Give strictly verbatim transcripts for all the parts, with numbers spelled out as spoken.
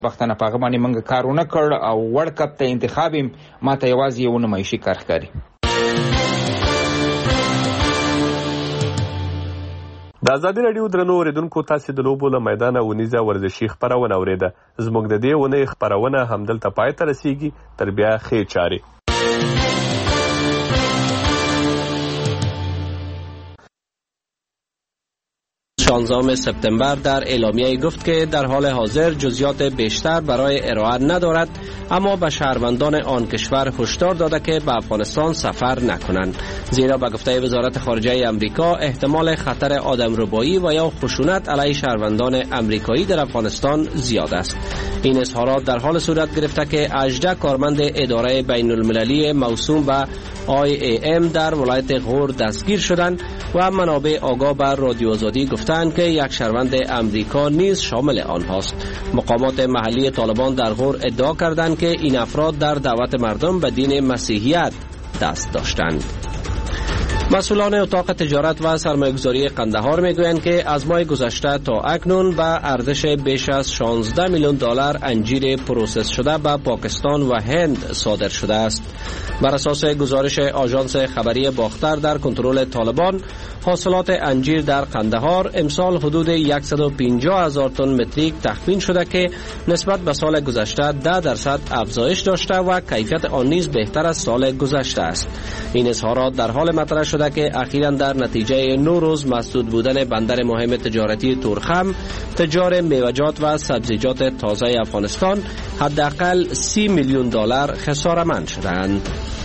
وختونه په هغه باندې موږ کارونه کړ او ورلد کپ ته انتخاب ما ته یوازې یو نمایشي کار ښکاري. د ازادي راډیو درنو اوریدونکو، تاسې د لوبو له میدانه اونیزه ورزشي خپرونه اورېده. زموږ د دې اونۍ خپرونه همدلته پای ته رسیږي. تر بیا ښې چارې. شانزدهم سپتامبر در اعلامیه گفت که در حال حاضر جزئیات بیشتر برای ارائه ندارد، اما به شهروندان آن کشور هشدار داده که به افغانستان سفر نکنند، زیرا به گفته وزارت خارجه امریکا احتمال خطر آدمربایی و یا خشونت علیه شهروندان امریکایی در افغانستان زیاد است. این اظهارات در حال صورت گرفته که هجده کارمند اداره بین المللی موسوم به آی ای ام در ولایت غور دستگیر شدند و منابع آگاه به رادیو آزادی گفتند که یک شهروند امریکا نیز شامل آنهاست. مقامات محلی طالبان در غور ادعا کردند که این افراد در دعوت مردم به دین مسیحیت دست داشتند. مسئولان اتاق تجارت و سرمایه‌گذاری قندهار میگویند که از ماه گذشته تا اکنون به ارزش بیش از شانزده میلیون دلار انجیر پروسس شده به پاکستان و هند صادر شده است. بر اساس گزارش آژانس خبری باختر در کنترل طالبان، حاصلات انجیر در قندهار امسال حدود صد و پنجاه هزار تن متریک تخمین شده که نسبت به سال گذشته ده درصد افزایش داشته و کیفیت آن نیز بهتر از سال گذشته است. این اظهارات در حال مطرح شده که اخیراً در نتیجه نو روز مسدود بودن بندر مهم تجارتی تورخم، تجار میوه‌جات و سبزیجات تازه افغانستان حداقل سی میلیون دلار خساره‌مند شدند.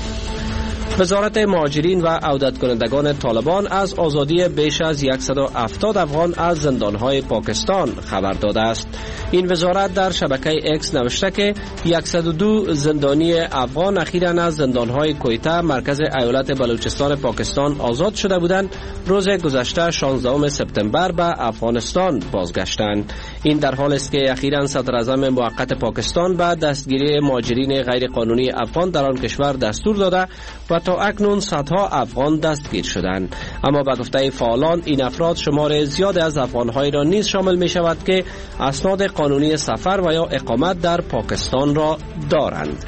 وزارت مهاجرین و عودت کنندگان طالبان از آزادی بیش از صد و هفتاد افغان از زندانهای پاکستان خبر داده است. این وزارت در شبکه اکس نوشته که صد و دو زندانی افغان اخیراً از زندانهای کویته مرکز ایالت بلوچستان پاکستان آزاد شده بودند. روز گذشته شانزدهم سپتامبر به افغانستان بازگشتند. این در حالی است که اخیراً صدر اعظم موقت پاکستان به دستگیری مهاجرین غیر قانونی افغان در آن کشور دستور داده و تا اکنون صدها افغان دستگیر شدند. اما به گفته فعالان این افراد شمار زیاد از افغان‌هایی را نیز شامل می شود که اسناد قانونی سفر و یا اقامت در پاکستان را دارند.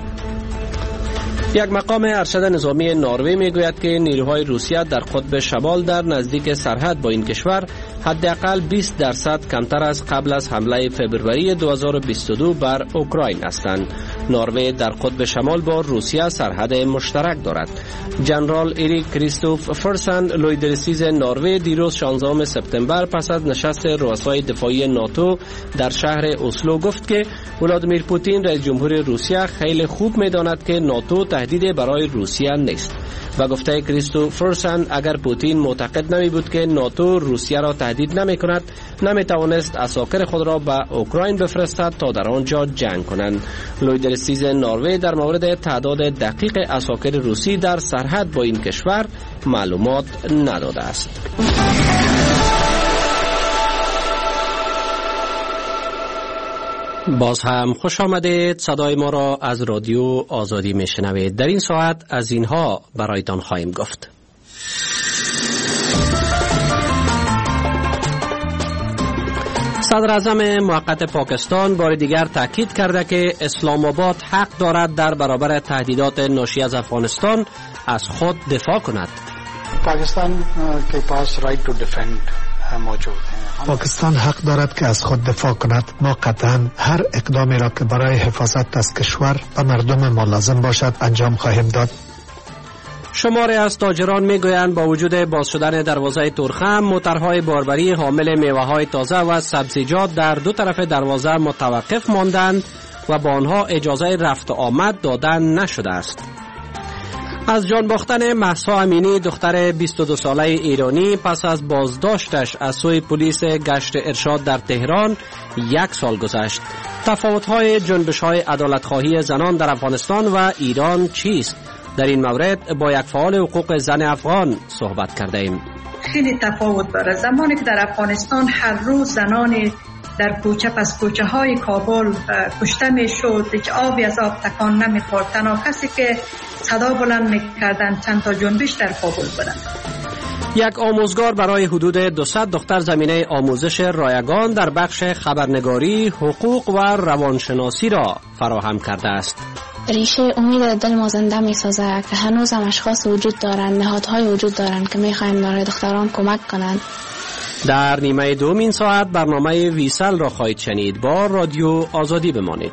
یک مقام ارشد نظامی نروژ میگوید که نیروهای روسیه در قطب شمال در نزدیک سرحد با این کشور حداقل بیست درصد کمتر از قبل از حمله فوریه دو هزار و بیست و دو بر اوکراین هستند. نروژ در قطب شمال با روسیه سرحد مشترک دارد. جنرال ایریک کریستوف فرسن، لویدرسیز نروژ، دیروز شانزدهم سپتامبر پس از نشست رؤسای دفاعی ناتو در شهر اسلو گفت که ولادیمیر پوتین رئیس جمهور روسیه خیلی خوب می‌داند که ناتو تهدید برای روسیه نیست. و گفته کریستوف فرسن اگر پوتین معتقد نمی بود که ناتو روسیه را تهدید نمی کند، نمی توانست عساکر خود را به اوکراین بفرستد تا در آنجا جنگ کنند. لویدرسیز نروژ در مورد تعداد دقیق عساکر روسی در سرحد با این کشور معلومات نداده است. باز هم خوش آمدید. صدای ما را از رادیو آزادی میشنوید. در این ساعت از اینها برایتان خواهیم گفت. صدر اعظم موقت پاکستان بار دیگر تاکید کرده که اسلام آباد حق دارد در برابر تهدیدات ناشی از افغانستان از خود دفاع کند. پاکستان کے پاس رائٹ ٹو ڈیفینڈ موجود ہے. پاکستان حق دارد که از خود دفاع کند. ما قطعا هر اقدامی را که برای حفاظت از کشور و مردم ما لازم باشد انجام خواهیم داد. شماری از تاجران میگویند با وجود باز شدن دروازه تورخم، موترهای باربری حامل میوه‌های تازه و سبزیجات در دو طرف دروازه متوقف ماندند و با آنها اجازه رفت و آمد دادن نشده است. از جان باختن مهسا امینی، دختر بیست و دو ساله ایرانی، پس از بازداشتش از سوی پلیس گشت ارشاد در تهران یک سال گذشت. تفاوت‌های جنبش‌های عدالت‌خواهی زنان در افغانستان و ایران چیست؟ در این مورد با یک فعال حقوق زن افغان صحبت کرده ایم. خیلی تفاوت داره. زمانی که در افغانستان هر روز زنان در کوچه پس کوچه های کابل کشته می شد، هیچ آبی از آب تکان نمی خورد، تنها کسی که صدا بلند می کردن چند تا جنبش در کابل بودن. یک آموزگار برای حدود دویست دختر زمینه آموزش رایگان در بخش خبرنگاری، حقوق و روانشناسی را فراهم کرده است. ریشه امید دل ما زنده می سازه که هنوز هم اشخاص وجود دارند، نهادهای وجود دارند که می خواهند برای دختران کمک کنند. در نیمه دومین ساعت برنامه ویسل را خواهید شنید. با رادیو آزادی بمانید.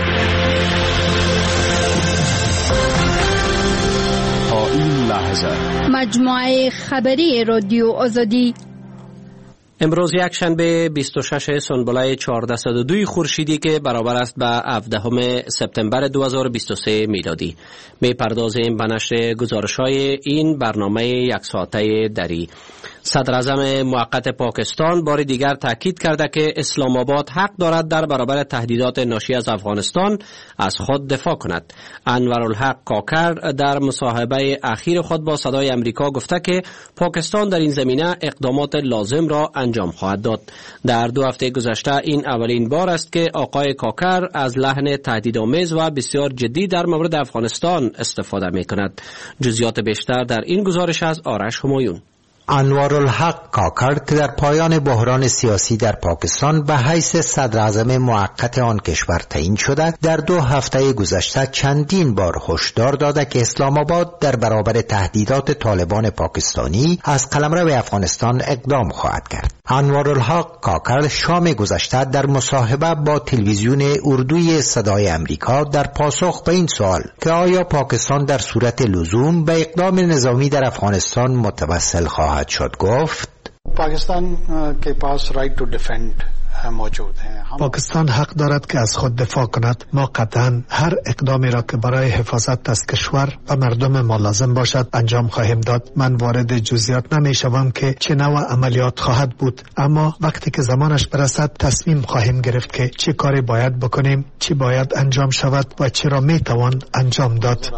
تا این لحظه مجموعه خبری رادیو آزادی. امروز یک شنبه بیست و شش سنبله چهارصد و دو خورشیدی که برابر است به هفدهم سپتامبر دو هزار و بیست و سه میلادی. می پردازیم به نشر گزارش‌های این برنامه یک ساعته دری. صدر اعظم موقت پاکستان بار دیگر تاکید کرده که اسلام آباد حق دارد در برابر تهدیدات ناشی از افغانستان از خود دفاع کند. انورالحق کاکر در مصاحبه اخیر خود با صدای امریکا گفته که پاکستان در این زمینه اقدامات لازم را انجام خواهد داد. در دو هفته گذشته این اولین بار است که آقای کاکر از لحن تهدیدآمیز و بسیار جدی در مورد افغانستان استفاده می کند. جزئیات بیشتر در این گزارش از آرش همایون. انوارالحق کاکر که در پایان بحران سیاسی در پاکستان به حیث صدر اعظم موقت آن کشور تعیین شده، در دو هفته گذشته چندین بار هشدار داده که اسلام آباد در برابر تهدیدات طالبان پاکستانی از قلمرو افغانستان اقدام خواهد کرد. انوارالحق کاکر شام گذشته در مصاحبه با تلویزیون اردوی صدای امریکا در پاسخ به این سوال که آیا پاکستان در صورت لزوم به اقدام نظامی در افغانستان متوسل خواهد شد گفت: پاکستان کے پاس رائٹ ٹو ڈیفینڈ موجود ہیں. پاکستان حق دارد که از خود دفاع کند. ما قطعا هر اقدامی را که برای حفاظت از کشور و مردم ما لازم باشد انجام خواهیم داد. من وارد جزئیات نمی شوم که چه نوع عملیات خواهد بود، اما وقتی که زمانش برسد تصمیم خواهیم گرفت که چه کاری باید بکنیم، چی باید انجام شود و چی را می توان انجام داد.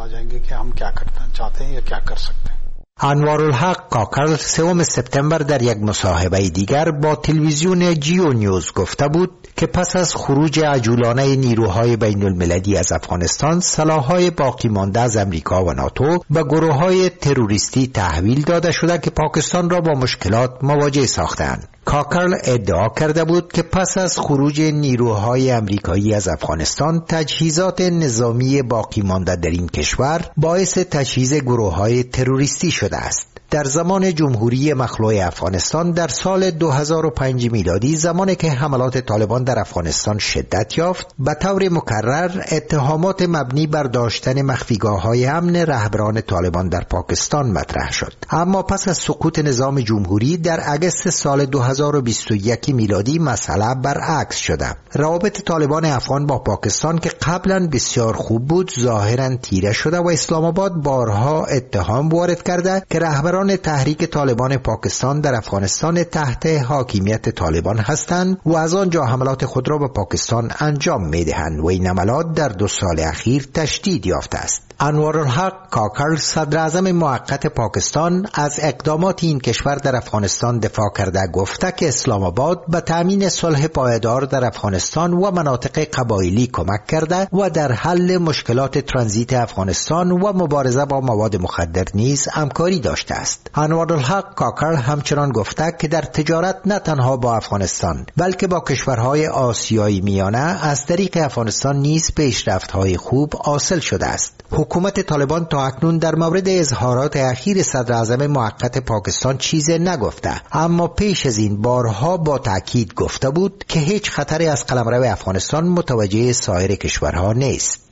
انوارالحق کاکر سوم سپتامبر در یک مصاحبه دیگر با تلویزیون جیو نیوز گفته بود که پس از خروج عجولانه نیروهای بین المللی از افغانستان، سلاح‌های باقی مانده از امریکا و ناتو به گروه‌های تروریستی تحویل داده شده که پاکستان را با مشکلات مواجه ساختند. کاکر ادعا کرده بود که پس از خروج نیروهای امریکایی از افغانستان، تجهیزات نظامی باقی مانده در این کشور باعث تجهیز گروه‌های تروریستی شده است. در زمان جمهوری مخلوع افغانستان در سال دو هزار و پنج میلادی، زمانی که حملات طالبان در افغانستان شدت یافت، به طور مکرر اتهامات مبنی بر داشتن مخفیگاه‌های امن رهبران طالبان در پاکستان مطرح شد. اما پس از سقوط نظام جمهوری در اگست سال دو هزار و بیست و یک میلادی مسئله برعکس شده. روابط طالبان افغان با پاکستان که قبلا بسیار خوب بود ظاهرا تیره شده و اسلام آباد بارها اتهام وارد کرده که رهبران تحریک طالبان پاکستان در افغانستان تحت حاکمیت طالبان هستند و از آنجا حملات خود را به پاکستان انجام می‌دهند و این حملات در دو سال اخیر تشدید یافته است. انوارالحق کاکر صدر اعظم موقت پاکستان از اقدامات این کشور در افغانستان دفاع کرده گفته که اسلام آباد به تامین صلح پایدار در افغانستان و مناطق قبایلی کمک کرده و در حل مشکلات ترانزیت افغانستان و مبارزه با مواد مخدر نیز همکاری داشته است. انوارالحق کاکر همچنان گفته که در تجارت نه تنها با افغانستان بلکه با کشورهای آسیایی میانه از طریق افغانستان نیز پیشرفت‌های خوب حاصل شده است. حکومت طالبان تا اکنون در مورد اظهارات اخیر صدر اعظم موقت پاکستان چیزی نگفته، اما پیش از این بارها با تاکید گفته بود که هیچ خطری از قلمرو افغانستان متوجه سایر کشورها نیست.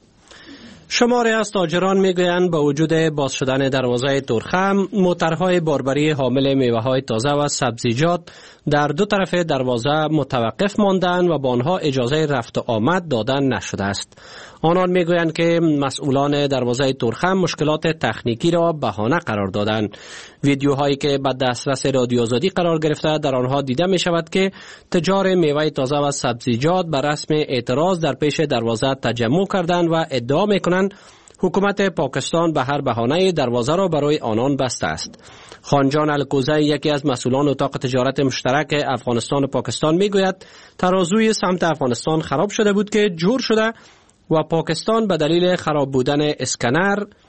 شماری از تاجران میگویند با وجود باز شدن دروازه تورخم، موترهای باربری حامل میوه‌های تازه و سبزیجات در دو طرف دروازه متوقف ماندند و با آنها اجازه رفت و آمد دادن نشده است. آنان میگویند که مسئولان دروازه تورخم مشکلات تکنیکی را بهانه قرار دادند. ویدیوهایی که به دسترس رادیو آزادی قرار گرفته در آنها دیده می شود که تجار میوه تازه و سبزیجات بر رسم اعتراض در پیش دروازه تجمع کردند و ادعا می کنند حکومت پاکستان به هر بهانه دروازه را برای آنان بسته است. خانجان الکوزی یکی از مسئولان اتاق تجارت مشترک افغانستان و پاکستان میگوید ترازوی سمت افغانستان خراب شده بود که جور شده و پاکستان به دلیل خراب بودن اسکنر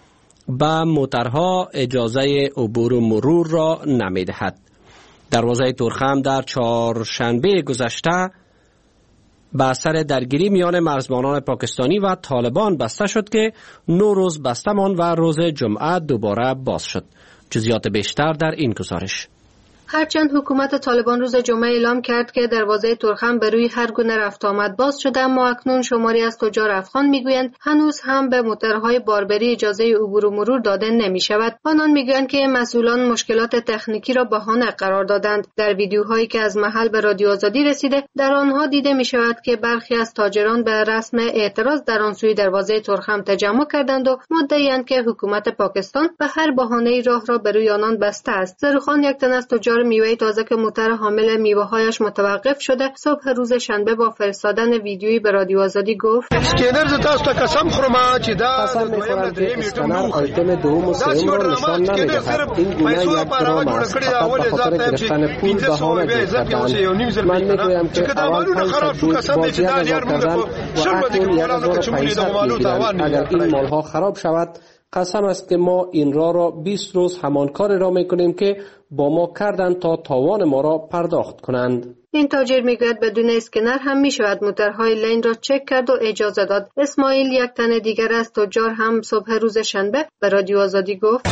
به موترها اجازه عبور و مرور را نمی‌دهد. دروازه تورخم در چهارشنبه گذشته به اثر درگیری میان مرزبانان پاکستانی و طالبان بسته شد که نو روز بسته ماند و روز جمعه دوباره باز شد. جزئیات بیشتر در این گزارش. هرچند حکومت طالبان روز جمعه اعلام کرد که دروازه تورخم به روی هر گونه رفت آمد باز شده، اما اکنون شماری از تجار افغان میگویند هنوز هم به موترهای باربری اجازه عبور و مرور داده نمی شود. آنان میگویند که مسئولان مشکلات تکنیکی را بهانه قرار دادند. در ویدیوهایی که از محل به رادیو آزادی رسیده، در آنها دیده می شود که برخی از تاجران به رسم اعتراض در آن سوی دروازه تورخم تجمع کردند و مدعی‌اند که حکومت پاکستان به هر بهانه‌ای راه را به روی آنان بسته است. زروخان، یک تن از تجار میوه تازه که موتر حامل میوه‌هایش متوقف شده، صبح روز شنبه با فرستادن ویدیویی به رادیو آزادی گفت: اسکنر ز تاسو ته قسم خورم چې دا قسم می‌خورم که اسکنر آیتم دوم و سوم را نشان نمی‌دهد. این گونه یک درام است، فقط به خاطر گرفتن پول بهانه گرفتند. من می‌گویم که اول پنج بود باز یک هزار کردن و اکنون یک هزار و پانصد می‌گیرند. اگر این مال‌ها خراب شود، قسم است که ما این راه را بیست روز همان کار را می‌کنیم که با ما کردند تا تاوان ما را پرداخت کنند. این تاجر میگوید بدون اسکنر هم میشود موترهای لین را چک کرد و اجازه داد. اسماعیل، یک تن دیگر از تجار، هم صبح روز شنبه به رادیو آزادی گفت: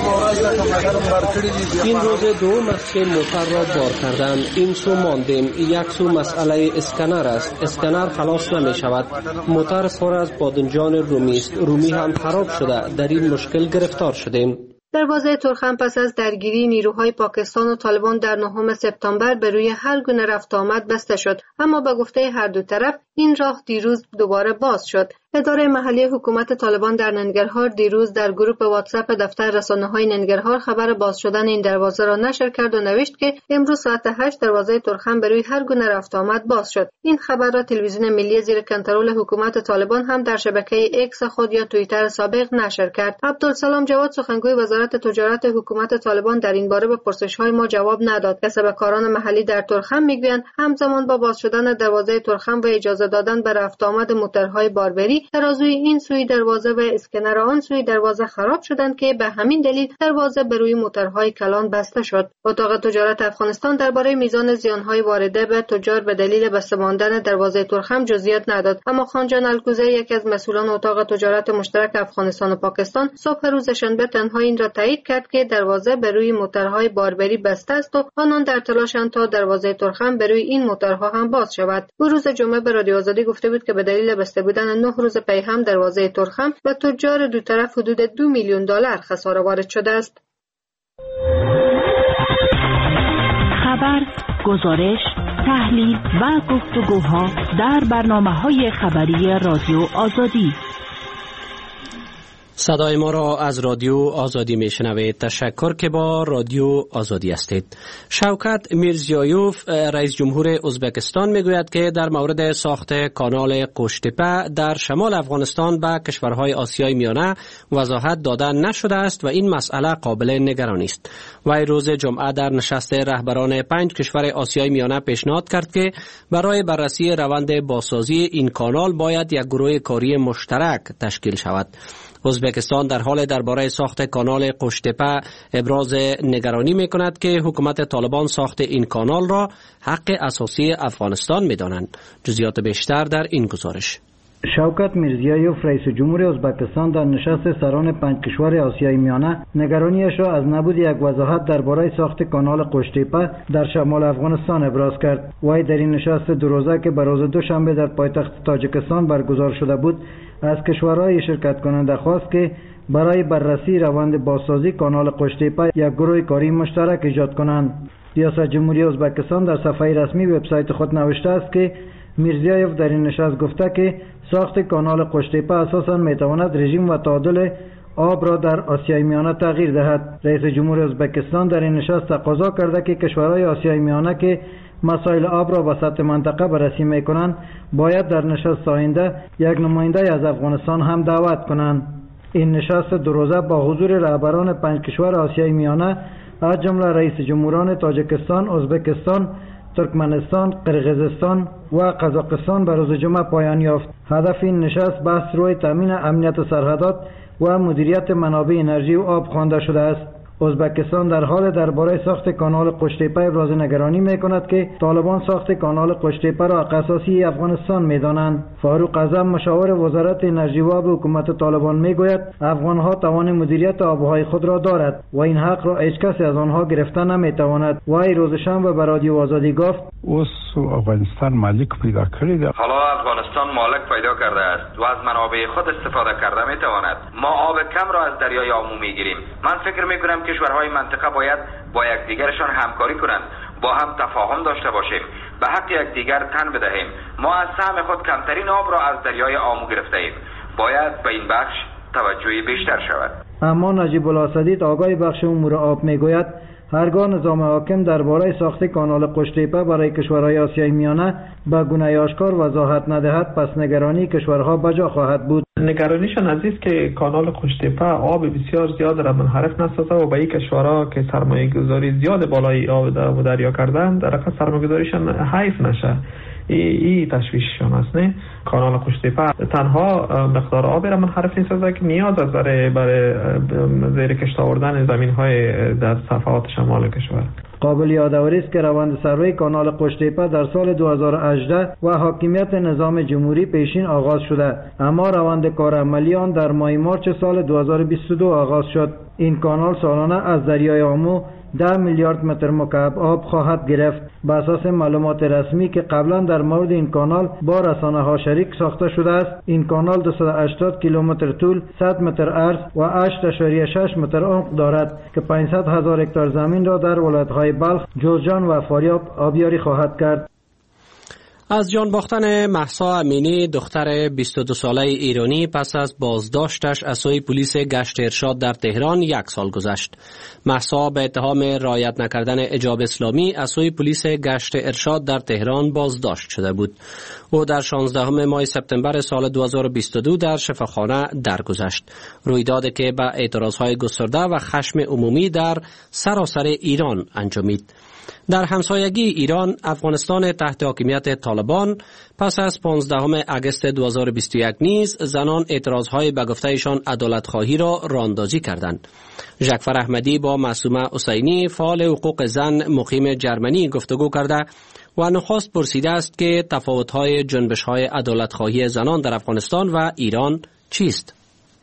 این روز دوم است که موتر را بار کردند. این سو ماندیم. یک سو مسئله اسکنر است. اسکنر خلاص نمی شود. موتر پر از بادنجان رومی است. رومی هم خراب شده. در این مشکل گرفتار شدیم. دروازه تورخم پس از درگیری نیروهای پاکستان و طالبان در نهم سپتامبر به روی هر گونه رفت آمد بسته شد، اما به گفته هر دو طرف این راه دیروز دوباره باز شد. اداره محلی حکومت طالبان در ننگرهار دیروز در گروه واتساپ دفتر رسانه‌های ننگرهار خبر باز شدن این دروازه را نشر کرد و نوشت که امروز ساعت هشت دروازه تورخم به روی هر گونه رفت آمد باز شد. این خبر را تلویزیون ملی زیر کنترل حکومت طالبان هم در شبکه ایکس خود یا توییتر سابق نشر کرد. عبدالسلام جواد، سخنگوی وزارت تجارت حکومت طالبان، در این باره به پرسش‌های ما جواب نداد. کسبکاران محلی در تورخم میگویند همزمان با باز شدن دروازه تورخم و اجازه دادن به رفت آمد موترهای باربری، ترازوی این سوی دروازه و اسکنر آن سوی دروازه خراب شدند که به همین دلیل دروازه به روی موترهای کلان بسته شد. اتاق تجارت افغانستان درباره میزان زیانهای وارده به تجار به دلیل بسته ماندن دروازه تورخم جزئیات نداد، اما خانجان الکوزه، یکی از مسئولان اتاق تجارت مشترک افغانستان و پاکستان، صبح روز شنبه تنها این را تایید کرد که دروازه به روی موترهای باربری بسته است و آنان در تلاشند تا دروازه تورخم به روی این موترها هم باز شود. او روز جمعه به رادیو آزادی گفته بود که به دلیل بسته بودن نه روز پی هم دروازه تورخم و تجار دو طرف حدود دو میلیون دلار خساره وارد شده است. خبر، گزارش، تحلیل و گفتگوها در برنامه‌های خبری رادیو آزادی. صدای ما را از رادیو آزادی میشنوید. تشکر که با رادیو آزادی هستید. شوکت میرزیایوف، رئیس جمهور ازبکستان، میگوید که در مورد ساخت کانال قوشتپه در شمال افغانستان به کشورهای آسیای میانه وضاحت داده نشده است و این مسئله قابل نگرانی است. وی روز جمعه در نشست رهبران پنج کشور آسیای میانه پیشنهاد کرد که برای بررسی روند بازسازی این کانال باید یک گروه کاری مشترک تشکیل شود. ازبکستان در حال درباره ساخت کانال قوشتپه ابراز نگرانی می کند که حکومت طالبان ساخت این کانال را حق اساسی افغانستان می دانند. جزئیات بیشتر در این گزارش. شوکت میرزیایوف، رئیس جمهور ازبکستان، در نشست سران پنج کشور آسیای میانه نگرانیش را از نبود یک وضاحت درباره ساخت کانال قوشتپه در شمال افغانستان ابراز کرد. وی در این نشست دو روزه که به روز دوشنبه در پایتخت تاجیکستان برگزار شده بود، از کشورهای شرکت کننده خواست که برای بررسی روند بازسازی کانال قوشتپه یک گروه کاری مشترک ایجاد کنند. ریاست جمهوری ازبکستان در صفحه رسمی وبسایت خود نوشته است که میرزیایوف در این نشست گفته که ساخت کانال قوشتپه اساساً میتواند رژیم و تعادل آب را در آسیای میانه تغییر دهد. رئیس جمهور ازبکستان در این نشست تقاضا کرده که کشورهای آسیای میانه که مسائل آب را به سطح منطقه بررسی میکنند باید در نشست آینده یک نماینده از افغانستان هم دعوت کنند. این نشست دو روزه با حضور رهبران پنج کشور آسیای میانه از جمله رئیس جمهوران تاجیکستان، ازبکستان، ترکمنستان، قرقیزستان و قزاقستان به روز جمعه پایان یافت. هدف این نشست بحث روی تامین امنیت سرحدات و مدیریت منابع انرژی و آب خوانده شده است. ازبکستان در حال درباره ساخت کانال قشتیپه ابراز نگرانی می‌کند که طالبان ساخت کانال قشتیپه را اساسی افغانستان می‌دانند. فاروق اعظم مشاور وزارت انرژی و آب حکومت طالبان می‌گوید افغان‌ها توان مدیریت آب‌های خود را دارد و این حق را هیچ کسی از آنها گرفته نمی‌تواند. و ای روز شنبه به رادیو آزادی گفت اوس افغانستان مالک پیدا کړی دی. حالا افغانستان مالک پیدا کرده است و از منابع خود استفاده کرده می‌تواند. ما آب کم را از دریای آمو می‌گیریم. من فکر می‌کنم کشورهای منطقه باید با یکدیگرشان همکاری کنند، با هم تفاهم داشته باشیم، به حق یکدیگر تن بدهیم. ما از سهم خود کمترین آب را از دریای آمو گرفته ایم. باید به این بخش توجه بیشتر شود. اما نجیب الاسدی آگاه بخش امور آب میگوید هرگاه نظام حاکم درباره ساخت کانال قشتیپه برای کشورهای آسیای میانه به گونه آشکار وضاحت ندهد، پس نگرانی کشورها بجا خواهد بود. نگرانیشان از است که کانال قشتیپه آب بسیار زیاد را منحرف نسازه و به این کشورها که سرمایه گذاری زیاد بالای آب در دریا کردن در واقع سرمایه گذاریشان حیف نشه. این تشویششان است. نه کانال قشتیپه تنها مقدار آب را منحرف می‌سازد که نیاز است برای برای زیر کشت آوردن زمین‌های در صفحات شمال کشور. قابل یادآوری است که روند سروی کانال قشتیپه در سال دو هزار و هجده و حاکمیت نظام جمهوری پیشین آغاز شده، اما روند کار عملی آن در ماه مارچ سال دو هزار و بیست و دو آغاز شد. این کانال سالانه از دریای آمو ده میلیارد متر مکعب آب خواهد گرفت. بر اساس معلومات رسمی که قبلا در مورد این کانال با رسانه‌ها شریک ساخته شده است، این کانال دویست و هشتاد کیلومتر طول، صد متر عرض و هشت ممیز شش متر عمق دارد که پانصد هزار هکتار زمین را در ولایت‌های بلخ، جوزجان و فاریاب آبیاری خواهد کرد. از جان باختن مهسا امینی دختر بیست و دو ساله ایرانی پس از بازداشتش از سوی پلیس گشت ارشاد در تهران یک سال گذشت. مهسا به اتهام رعایت نکردن حجاب اسلامی از سوی پلیس گشت ارشاد در تهران بازداشت شده بود. او در شانزدهم ماه سپتامبر سال دو هزار و بیست و دو در شفاخانه درگذشت. رویدادی که به اعتراضهای گسترده و خشم عمومی در سراسر ایران انجامید. در همسایگی ایران، افغانستان تحت حاکمیت طالبان پس از پانزدهم آگوست دو هزار و بیست و یک نیز زنان اعتراضهای به گفتهشان عدالتخواهی را راندازی کردند. ژکفر احمدی با معصومه حسینی فعال حقوق زن مقیم جرمنی گفتگو کرده و نخست پرسیده است که تفاوت‌های جنبش‌های عدالتخواهی زنان در افغانستان و ایران چیست؟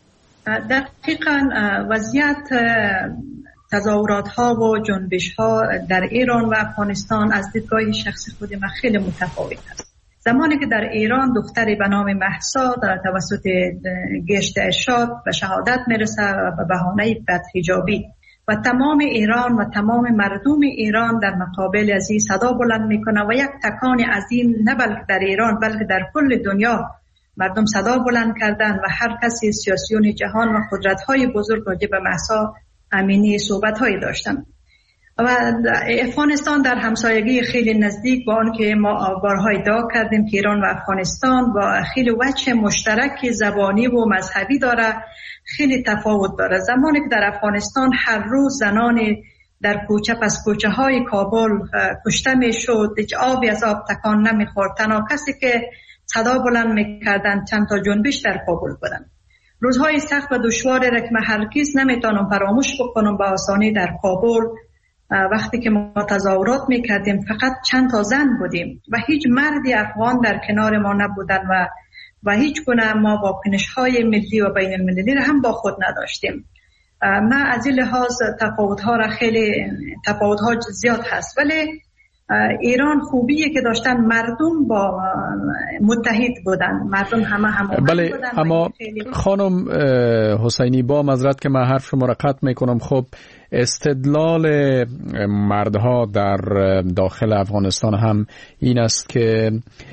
دقیقاً وضعیت تظاهرات ها و جنبش ها در ایران و افغانستان از دیدگاه شخصی خود من خیلی متفاوت است. زمانی که در ایران دختری به نام مهسا در توسط گشت ارشاد به شهادت میرسه و به بهانه بدحجابی و تمام ایران و تمام مردم ایران در مقابل از این صدا بلند میکنه و یک تکان عظیم نه بلکه در ایران بلکه در کل دنیا مردم صدا بلند کردن و هر کسی سیاسیون جهان و قدرت های بزرگ راجع به مهسا امینی صحبت هایی داشتن. و افغانستان در همسایگی خیلی نزدیک با آن که ما بارها ادعا کردیم که ایران و افغانستان با خیلی وجه مشترک زبانی و مذهبی داره، خیلی تفاوت داره. زمانی که در افغانستان هر روز زنان در کوچه پس کوچه های کابل کشته می شد، هیچ آبی از آب تکان نمی خورد، تنها کسی که صدا بلند می کردن چند تا جنبش در کابل بودن. روزهای سخت و دشواری را که من هرگز نمیتونم فراموش بکنم به آسانی در کابل وقتی که ما تظاهرات میکردیم فقط چند تا زن بودیم و هیچ مردی افغان در کنار ما نبودن و و هیچ گونه ما واکنش‌های ملی و بین المللی را هم با خود نداشتیم. من از این لحاظ تفاوت‌ها را خیلی تفاوت‌ها زیاد هست، ولی ایران خوبیه که داشتن مردم با متحد بودن، مردم همه هم بله بودن. اما خانم حسینی با معذرت که من حرف شما را قطع میکنم، خب استدلال مردها در داخل افغانستان هم این است که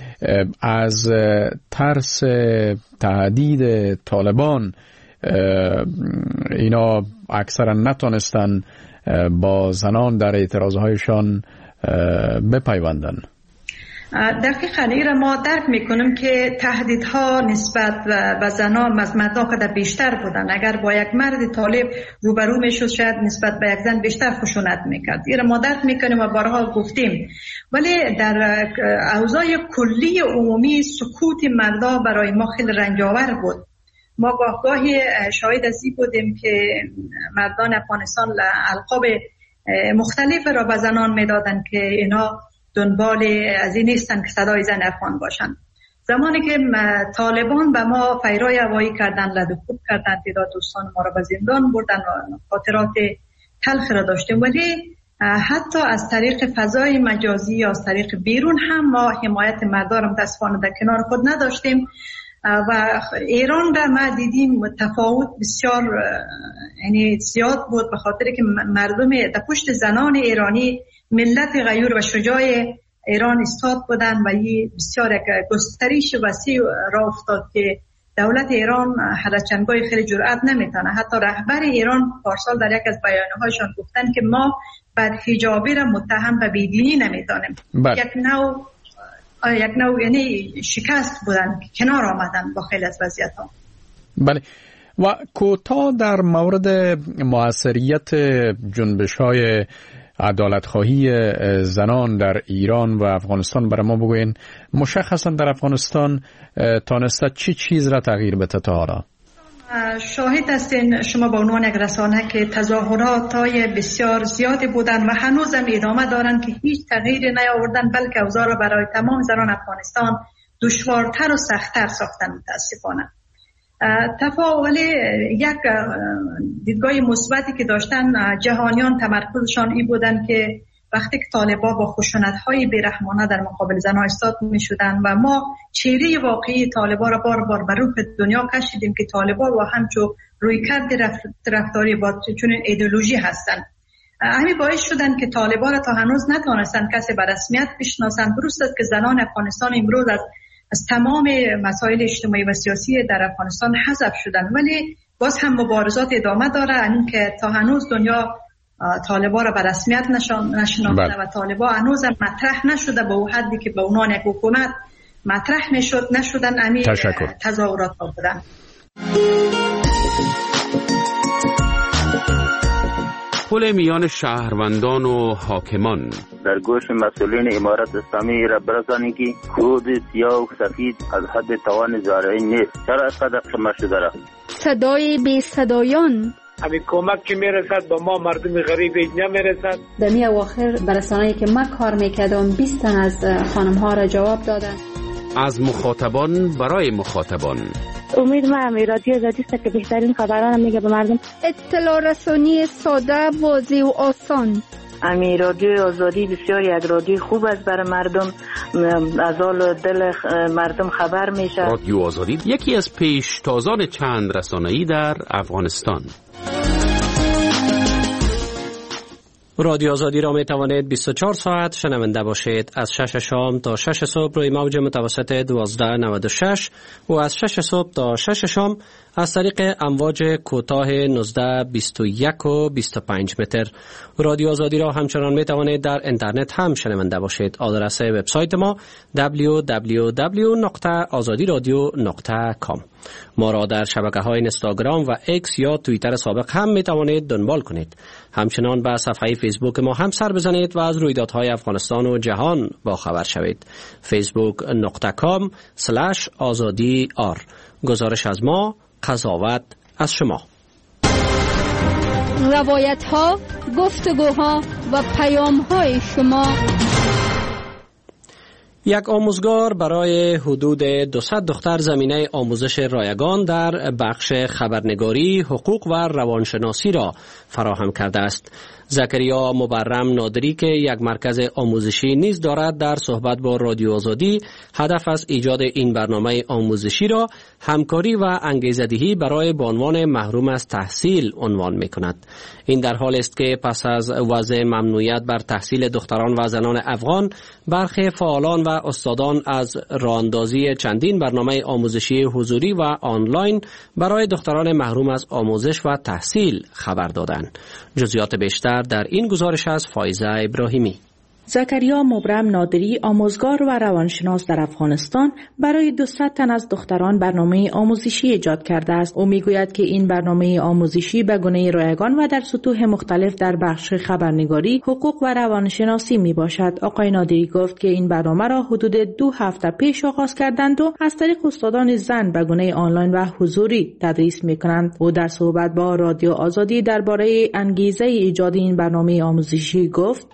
از ترس تهدید طالبان اینا اکثرا نتونستن با زنان در اعتراضهایشان بپیوندن. دقیقاً این را ما درک میکنیم که تهدیدها نسبت به زنان از مردها که بیشتر بودن. اگر با یک مرد طالب روبرو میشد شاید نسبت به یک زن بیشتر خشونت میکرد. این را ما درک میکنیم و بارها گفتیم، ولی در اوضاع کلی عمومی سکوت مردها برای ما خیلی رنجاور بود. ما گاه گاهی شاهد از این بودیم که مردان افغانستان القاب مختلف را به زنان میدادند که اینا دنبال از این نیستن که صدای زن افغان باشن. زمانی که طالبان به ما فیرای هوایی کردن، لدوکوب کردن، تعداد دوستان ما را به زندان بردن و خاطرات تلخ را داشتیم، ولی حتی از طریق فضای مجازی یا از طریق بیرون هم ما حمایت مردان را متاسفانه در کنار خود نداشتیم و ایران را ما دیدیم تفاوت بسیار یعنی زیاد بود، به خاطر که مردم در پشت زنان ایرانی ملت غیور و شجاع ایران استاد بودن و یه بسیار گسترش وسیع را افتاد که دولت ایران حداچنگای خیلی جرأت نمیتونه. حتی رهبر ایران پارسال در یک از بیانیه‌هاشون گفتن که ما بدحجابی را متهم به بیدینی نمیدانیم. یک نوع یک نوع یعنی شکست بودن، کنار آمدن با خیلی از وضعیت‌ها. بله. و کوتاه در مورد موثریت جنبش‌های عدالت‌خواهی زنان در ایران و افغانستان برای ما بگوین. مشخصا در افغانستان تانسته چی چیز را تغییر بده تا حالا؟ شاهد هستین شما با عنوان یک رسانه که تظاهرات های بسیار زیادی بودن و هنوز هم ادامه دارن که هیچ تغییری نیاوردن، بلکه اوضاع را برای تمام زنان افغانستان دشوارتر و سخت‌تر ساختن متاسفانه. تفاوت یک دیدگاه مثبتی که داشتن جهانیان تمرکزشان این بودن که وقتی که طالبان با خشونت‌های بیرحمانه در مقابل زنان ایستاد می‌شدند و ما چهره واقعی طالبان را بار بار بر روی دنیا کشیدیم که طالبان با همچو رویکرد رفتاری با چنین ایدئولوژی هستند. همین باعث شدن که طالبان را تا هنوز نتوانستند کسی به رسمیت بشناسند. درست است که زنان افغانستان امروز از از تمام مسائل اجتماعی و سیاسی در افغانستان حذف شدن، ولی باز هم مبارزات ادامه داره، این که تا هنوز دنیا طالبان را به رسمیت نشناخته و طالبان هنوز مطرح نشده به اون حدی که به عنوان یک حکومت مطرح میشد نشدن. امی تظاهرات ها بودن. پل میان شهروندان و حاکمان در گوش مسئولین امارت اسلامی را برسانید که خود سیاه و سفید از حد توان زارعی نیست. چرا اینقدر خمه شده را؟ صدای بی صدایان همین کمک که میرسد با ما مردم غریب نمیرسد. در می اواخر برسانه‌ای که من کار میکردم بیست تن از خانم ها را جواب دادن. از مخاطبان برای مخاطبان. امید ما هم رادیو آزادی است که بهترین خبران میگه به مردم. اطلاع رسانی ساده، واضح و آسان. امی رادیو آزادی بسیار یک رادیو خوب است برای مردم، از حال دل مردم خبر میشه. رادیو آزادی یکی از پیشتازان چند رسانه‌ای در افغانستان. رادیو آزادی را می توانید بیست و چهار ساعت شنونده باشید. از شش شام تا شش صبح روی موج متوسط دوازده نود و شش و از شش صبح تا شش شام از طریق امواج کوتاه نوزده بیست و یک و بیست و پنج متر. رادیو آزادی را همچنان می توانید در اینترنت هم شنونده باشید. آدرس وبسایت ما دبلیو دبلیو دبلیو نقطه آزادی رادیو نقطه کام. ما را در شبکه‌های اینستاگرام و ایکس یا توییتر سابق هم می توانید دنبال کنید. همچنان به صفحه فیسبوک ما هم سر بزنید و از رویدادهای افغانستان و جهان با خبر شوید. فیسبوک نقطه کام سلش آزادی آر. گزارش از ما، قضاوت از شما. روایت ها، گفتگوها و پیام های شما. یک آموزگار برای حدود دویست دختر زمینه آموزش رایگان در بخش خبرنگاری، حقوق و روانشناسی را فراهم کرده است. زکریا مبرم نادری که یک مرکز آموزشی نیز دارد در صحبت با رادیو آزادی هدف از ایجاد این برنامه آموزشی را همکاری و انگیزه‌دهی برای بانوان محروم از تحصیل عنوان می کند. این در حال است که پس از وضع ممنوعیت بر تحصیل دختران و زنان افغان، برخی فعالان و استادان از راه‌اندازی چندین برنامه آموزشی حضوری و آنلاین برای دختران محروم از آموزش و تحصیل خبر دادند. جزئیات بیشتر در این گزارش از فایزه ابراهیمی. زکریا مبرم نادری، آموزگار و روانشناس در افغانستان، برای دویست تن از دختران برنامه آموزشی ایجاد کرده است. او میگوید که این برنامه آموزشی به گونه رایگان و در سطوح مختلف در بخش خبرنگاری، حقوق و روانشناسی می باشد. آقای نادری گفت که این برنامه را حدود دو هفته پیش آغاز کردند و از طریق استادان زن به گونه آنلاین و حضوری تدریس می کنند. او در صحبت با رادیو آزادی درباره انگیزه ایجاد این برنامه آموزشی گفت: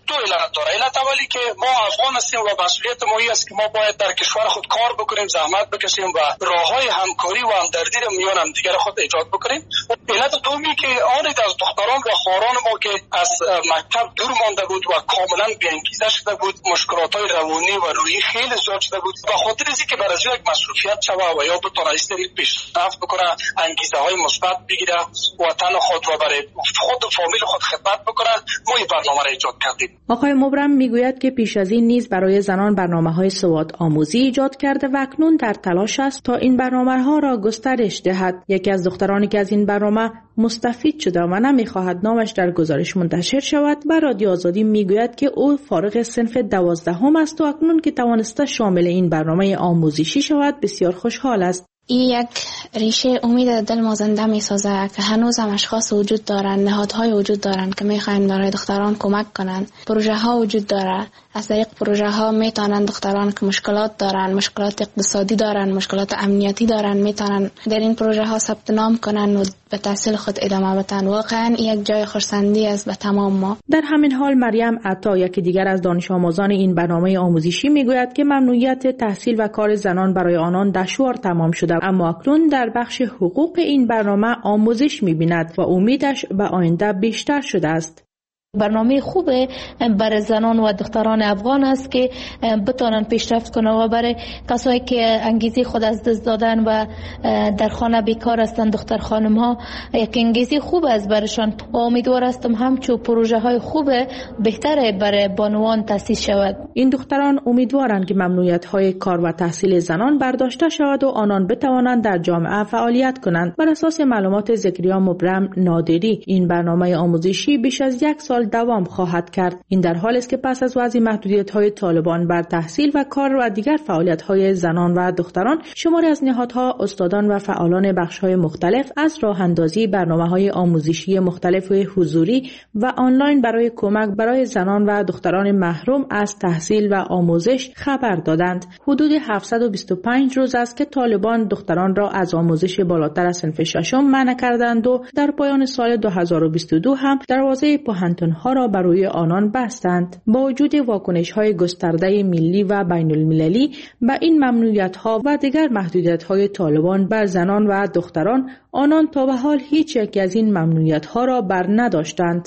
اولی که ما افغان هستیم و مسئولیت ما است که ما باید در کشور خود کار بکنیم، زحمت بکشیم و راههای همکاری و همدردی را میان هم دیگر خود ایجاد بکنیم. علت دومی که آن از دختران و خواهران ما که از مکتب دور مانده بود و کاملا بی‌انگیزه شده بود، مشکلات‌های روانی و روحی خیلی زیاد شده بود، به خاطر اینکه برای از یک مسئولیت شوه و یا بتونه از طریق پیشرفت بکنه، انگیزه‌های مثبت بگیره، وطن خود و برای خود و فامیل خود خدمت بکنه، ما این برنامه را ایجاد کردیم. آقای مبرم میگوید که پیش از این نیز برای زنان برنامه‌های سواد آموزی ایجاد کرده و اکنون در تلاش است تا این برنامه‌ها را گسترش دهد. یکی از دخترانی که از این برنامه مستفید شده و نمی‌خواهد نامش در گزارش منتشر شود، به رادیو آزادی میگوید که او فارغ صنف دوازدهم است و اکنون که توانسته شامل این برنامه آموزشی شود بسیار خوشحال است. این یک ریشه امید دل ما زنده می سازه که هنوز هم اشخاص وجود دارند، نهادهای وجود دارند که می خواهند برای دختران کمک کنند. پروژه ها وجود داره. از طریق پروژه ها می توانند دختران که مشکلات دارند، مشکلات اقتصادی دارند، مشکلات امنیتی دارند، می توانند در این پروژه ها ثبت نام کنند و به تحصیل خود ادامه بدن. واقعا یک جای خرسندی است به تمام ما. در همین حال مریم عطا، یکی دیگر از دانش آموزان این برنامه آموزشی، میگوید که ممنوعیت تحصیل و کار زنان برای آنان دشوار تمام شده، اما اکنون در بخش حقوق این برنامه آموزش می‌بیند و امیدش به آینده بیشتر شده است. برنامه خوبه برای زنان و دختران افغان است که بتونن پیشرفت کنن و برای کسایی که انگیزه خود از دست دادن و در خانه بیکار هستن، دختر خانم ها، یک انگیزه خوب است برایشان و امیدوار هستم همچون پروژه های خوبه بهتره برای بانوان تأسیس شود. این دختران امیدوارند که ممنوعیت های کار و تحصیل زنان برداشته شود و آنان بتوانند در جامعه فعالیت کنند. بر اساس معلومات زکریا مبرم نادری، این برنامه آموزشی بیش از یک سال دوام خواهد کرد. این در حالی است که پس از وضع محدودیت‌های طالبان بر تحصیل و کار و دیگر فعالیت‌های زنان و دختران، شماری از نهادها، استادان و فعالان بخش‌های مختلف از راه‌اندازی برنامه‌های آموزشی مختلف حضوری و آنلاین برای کمک برای زنان و دختران محروم از تحصیل و آموزش خبر دادند. حدود هفتصد و بیست و پنج روز است که طالبان دختران را از آموزش بالاتر از صنف ششم منع کردند و در پایان سال دو هزار و بیست و دو هم دروازه پوهنتون ها را بر روی آنان بستند. با وجود واکنش‌های گسترده ملی و بین المللی به این ممنوعیت‌ها و دیگر محدودیت‌های طالبان بر زنان و دختران، آنان تا به حال هیچ یک از این ممنوعیت‌ها را بر نداشتند.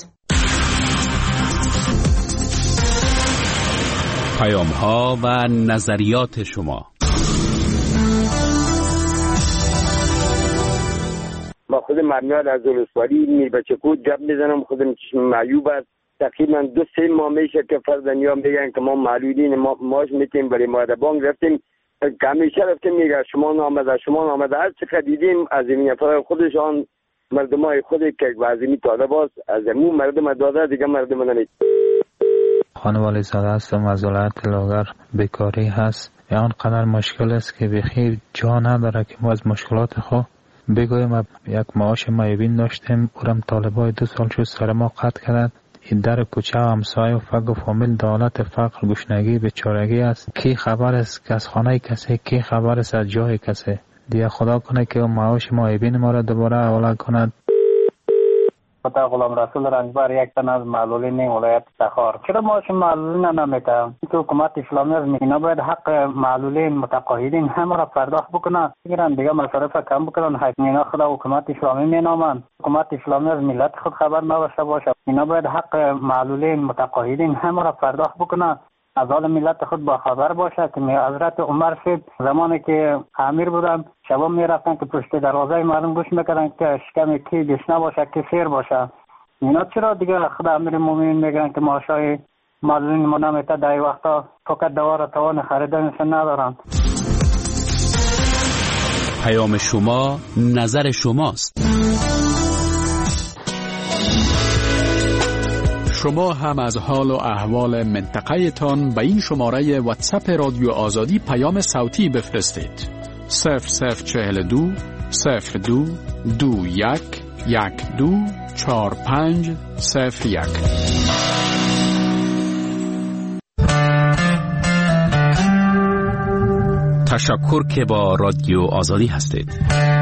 پیام‌ها و نظریات شما. با خود مرمیاد از ولسوالی میر بچه کود جب میزنم، خودم چشم معیوب است. تقریبا دو سه ماه میشه که فرزندیان میگن که ما معلولین، ما ماش میتیم برای مادر بانک رفتیم که همیشه رفتیم میگه شما نامده شما نامده. هر چقدر دیدیم از این نفر خودشان مردمای خود که وزیمی طالب است از امون مردم داده دیگه مردم نمید. خانوالی زاده هستم از ولایت لاغر. بیکاری هست، یعنی قدر مشکل است که بخیر جا نداره که ما از مشکلات خود بگویم. یک معاش معیوبین داشتیم، اورم طالبای دو سال شد سر ما قطع کردند. این در کوچه و همسایه و فقر و فامیل دولت فقر گشنگی بیچارگی است. کی خبر است که از خانه کسی، کی خبر است از جای کسی. دیگه خدا کنه که معاش معیوبین ما را دوباره حواله کند. پتا غلام رسول رنجبر، یک تن از معلولین ولایت تخار. چرا معاش معلولین نمیده؟ که حکومت اسلامی از مینا باید حق معلولین متقاعدین همه را پرداخت بکنه، بگیرن دیگه مصارف کم بکنن. حق مینا خدا حکومت اسلامی مینامند. حکومت اسلامی از ملت خود خبر نداشته باشه. مینا باید حق معلولین متقاعدین همه را پرداخت بکنه، از حال ملت خود با خبر باشه. که حضرت عمر شد زمانی که امیر بودن شبا میرفتن که پشت دروازه مردم گوش میکردن که شکم کی گشنه باشه کی سیر باشه. اینا چرا دیگه خدا امیر مومنین میگن که معاشای معلولین ما نمیته؟ در وقتا فقط دوار توان خریدنشون ندارن. پیام شما نظر شماست. شما هم از حال و احوال منطقه تان به این شماره واتساپ رادیو آزادی پیام صوتی بفرستید. صفر صفر چهل دو صفر دو دو یک یک دو چهار پنج صفر یک. تشکر که با رادیو آزادی هستید.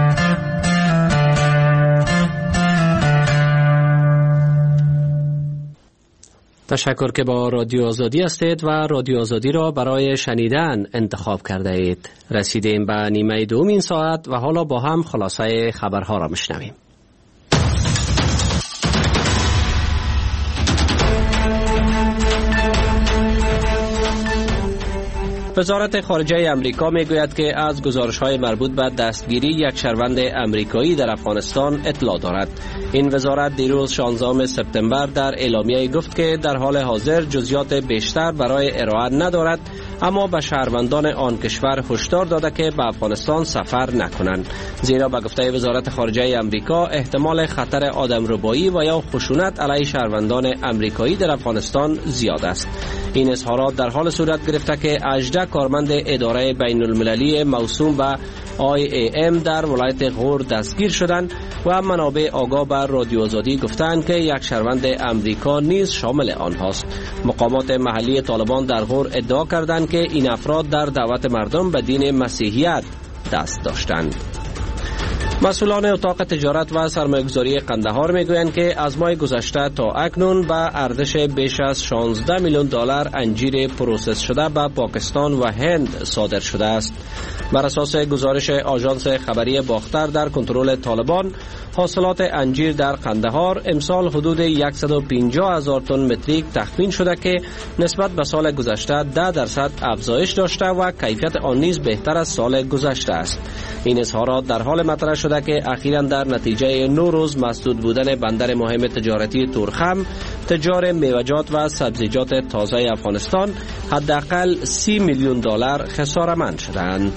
تشکر که با رادیو آزادی هستید و رادیو آزادی را برای شنیدن انتخاب کرده اید. رسیدیم به نیمه دوم این ساعت و حالا با هم خلاصه خبرها را میشنویم. وزارت خارجه امریکا میگوید که از گزارش‌های مربوط به دستگیری یک شهروند امریکایی در افغانستان اطلاع دارد. این وزارت دیروز شانزدهم سپتامبر در اعلامیه گفت که در حال حاضر جزئیات بیشتر برای ارائه ندارد، اما به شهروندان آن کشور هشدار داده که به افغانستان سفر نکنند، زیرا به گفته وزارت خارجه امریکا احتمال خطر آدمربایی و یا خشونت علیه شهروندان امریکایی در افغانستان زیاد است. این اظهارات در حال صورت گرفته که هجده کارمند اداره بین المللی موسوم به آی ای ام در ولایت غور دستگیر شدند و منابع آگاه به رادیو آزادی گفتند که یک شهروند امریکا نیز شامل آنهاست. مقامات محلی طالبان در غور ادعا کردند که این افراد در دعوت مردم به دین مسیحیت دست داشتند. مسئولان اتاق تجارت و سرمایه‌گذاری قندهار میگویند که از ماه گذشته تا اکنون به ارزش بیش از شانزده میلیون دلار انجیر پروسس شده به پاکستان و هند صادر شده است. بر اساس گزارش آژانس خبری باختر در کنترل طالبان، حاصلات انجیر در قندهار امسال حدود صد و پنجاه هزار تن متریک تخمین شده که نسبت به سال گذشته ده درصد افزایش داشته و کیفیت آن نیز بهتر از سال گذشته است. این اظهارات در حال مطرح شده که اخیراً در نتیجه نو روز مسدود بودن بندر مهم تجارتی تورخم، تجار میوه‌جات و سبزیجات تازه افغانستان حداقل سی میلیون دلار خساره‌مند شدند.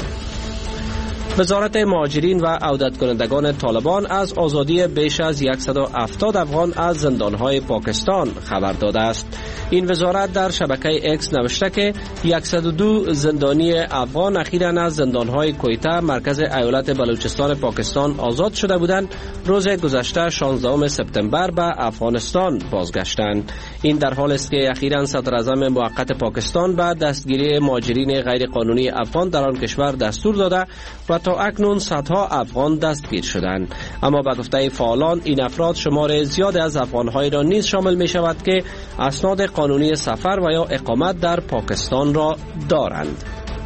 وزارت مهاجرین و عودت کنندگان طالبان از آزادی بیش از صد و هفتاد افغان از زندانهای پاکستان خبر داده است. این وزارت در شبکه اکس نوشته که صد و دو زندانی افغان اخیراً از زندانهای کویته مرکز ایالت بلوچستان پاکستان آزاد شده بودند. روز گذشته شانزدهم سپتامبر به افغانستان بازگشتند. این در حالی است که اخیراً صدر اعظم موقت پاکستان به دستگیری مهاجرین غیر قانونی افغان در آن کشور دستور داده و تا اکنون صدها افغان دستگیر شدند. اما به گفته فعالان این افراد شمار زیاد از افغان‌های را نیز شامل می شود که اسناد قانونی سفر و یا اقامت در پاکستان را دارند.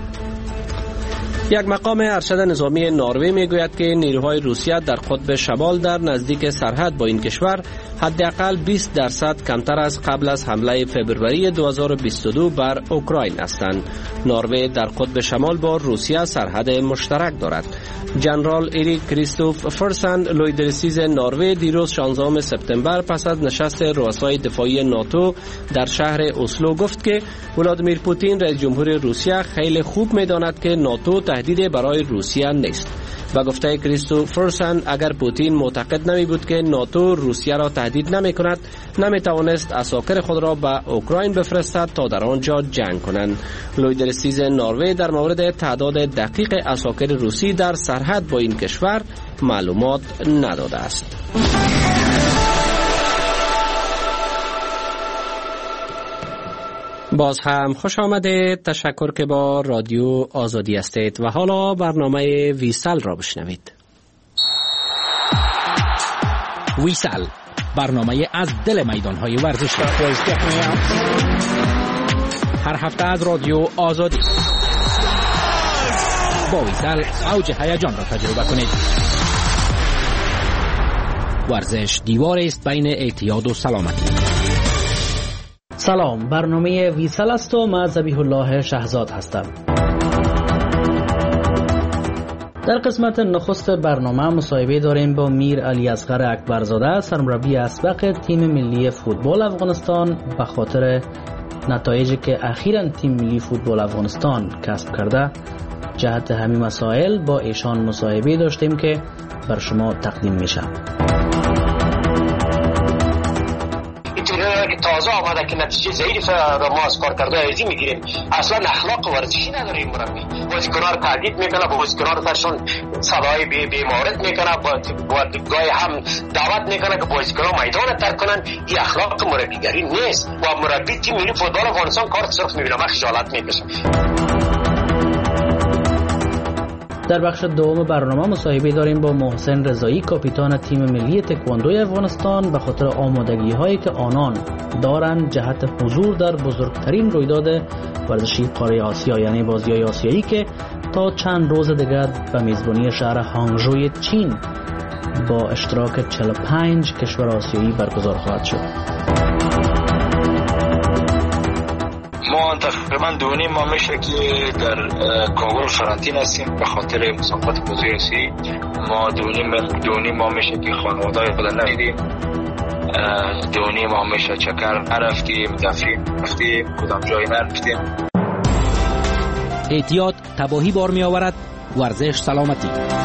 یک مقام ارشد نظامی نروژ میگوید که نیروهای روسیه در قطب شمال در نزدیک سرحد با این کشور حداقل بیست درصد کمتر از قبل از حمله فوریه دو هزار و بیست و دو بر اوکراین هستند. نروژ در قطب شمال با روسیه سرحد مشترک دارد. جنرال اریک کریستوف فرسن لویدرسیز نروژ دیروز شانزدهم سپتامبر پس از نشست رؤسای دفاعی ناتو در شهر اسلو گفت که ولادیمیر پوتین رئیس جمهور روسیه خیلی خوب می‌داند که ناتو تهدید برای روسیه نیست. با گفته کریستوف فرسن اگر پوتین معتقد نمی بود که ناتو روسیه را تهدید نمی کند، نمی توانست عساکر خود را به اوکراین بفرستد تا در آنجا جنگ کنند. لویدرسیز نروژ در مورد تعداد دقیق عساکر روسی در سرحد با این کشور معلومات نداده است. باز هم خوش آمدید. تشکر که با رادیو آزادی هستید و حالا برنامه ویسل را بشنوید. ویسل، برنامه از دل میدان‌های ورزشی. هر هفته از رادیو آزادی. با ویسل اوج هیجان را تجربه کنید. ورزش دیوار است بین اعتیاد و سلامتی. سلام، برنامه ویسل است و من ذبیح الله شهزاد هستم. در قسمت نخست برنامه مصاحبه داریم با میر علی اصغر اکبرزاده، سرمربی اسبق تیم ملی فوتبال افغانستان، به خاطر نتایجی که اخیراً تیم ملی فوتبال افغانستان کسب کرده. جهت همین مسائل با ایشان مصاحبه داشتیم که بر شما تقدیم میشه. ابتدا کارگردانی که تازه آمده که نتیجه ضعیف را ما از کارگردان عزیزی میگیریم، اصلا اخلاق ورزشی نداره این مربی. بازیکنان رو تهدید میکنه، بازیکنان رو سرشون صدای بی بی مورد میکنه، گاهی هم دعوت میکنه که بازیکنان میدان ترک کنن. این اخلاق مربیگری نیست و مربی تیم ملی فوتبال افغانستان کارت صرف میبینه. من خجالت میکشم. در بخش دوم برنامه مصاحبه داریم با محسن رضایی، کاپیتان تیم ملی تکواندوی افغانستان، به خاطر آمادگی هایی که آنان دارند جهت حضور در بزرگترین رویداد ورزشی قاره آسیا، یعنی بازی‌های آسیایی که تا چند روز دیگر به میزبانی شهر هانگژوی چین با اشتراک چهل و پنج کشور آسیایی برگزار خواهد شد. ما تقریبا دو نیم ماه میشه که در کابل قرنطینه هستیم به خاطر مسابقات بازی آسیایی. ما دو نیم دو نیم ماه میشه که خانواده‌های خود ندیدیم. دو نیم ماه میشه چکر نرفتیم، تفریح نرفتیم، کدام جایی نرفتیم. احتیاط تباهی بار می آورد، ورزش سلامتی.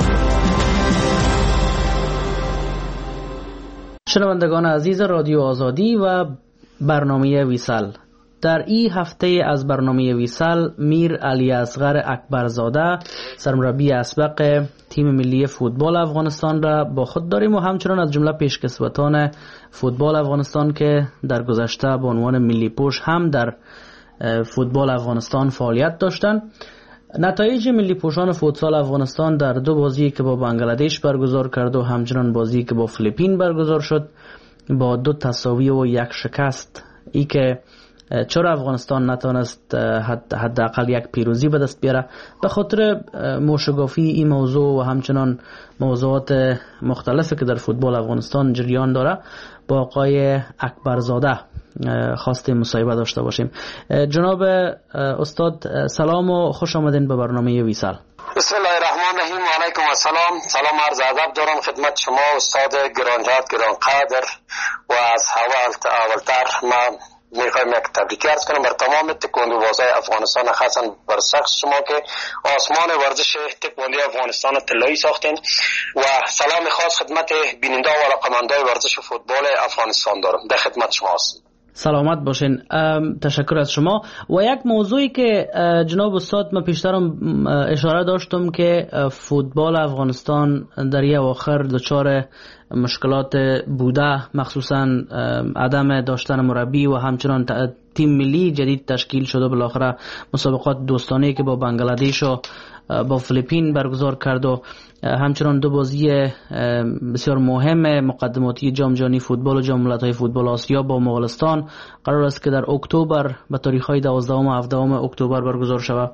شنوندگان عزیز رادیو آزادی و برنامه ویسل، در این هفته از برنامه ویسل میر علی اصغر اکبرزاده، سرمربی اسبق تیم ملی فوتبال افغانستان را با خود داریم و همچنان از جمله پیشکسوتان فوتبال افغانستان که در گذشته به عنوان ملی پوش هم در فوتبال افغانستان فعالیت داشتند. نتایج ملی پوشان فوتسال افغانستان در دو بازی که با بنگلادش برگزار کرد و همچنان بازی که با فیلیپین برگزار شد با دو تساوی و یک شکست، ای که چرا افغانستان نتونست حداقل یک پیروزی به دست بیاره، به خاطر موشگافی این موضوع و همچنان موضوعات مختلفی که در فوتبال افغانستان جریان داره با آقای اکبرزاده خواسته مصاحبه داشته باشیم. جناب استاد سلام و خوش آمدین به برنامه ویسل. بسم الله الرحمن الرحیم و علیکم السلام. سلام عرض ادب دارم خدمت شما استاد گرانجات گرانقدر و از اول اولتر ما میخوایم یک تبریک عرض کنم بر تمام تکواندو بازای افغانستان، خاصا بر شخص شما که آسمان ورزش تکواندو افغانستان طلایی ساختین و سلام خاص خدمت بیننده و علاقه‌مندان ورزش فوتبال افغانستان دارم. در خدمت شما هستم. سلامت باشین. تشکر از شما. و یک موضوعی که جناب استاد من پیشترم اشاره داشتم که فوتبال افغانستان در یه آخر دچار مشکلات بوده، مخصوصا عدم داشتن مربی و همچنان تیم ملی جدید تشکیل شده. بالاخره مسابقات دوستانه که با بنگلادش و با فیلیپین برگزار کرد و همچنان دو بازی بسیار مهم مقدماتی جام جهانی فوتبال و جام ملت‌های فوتبال آسیا با مغولستان قرار است که در اکتبر به تاریخ‌های دوازدهم و هفدهم اکتبر برگزار شود.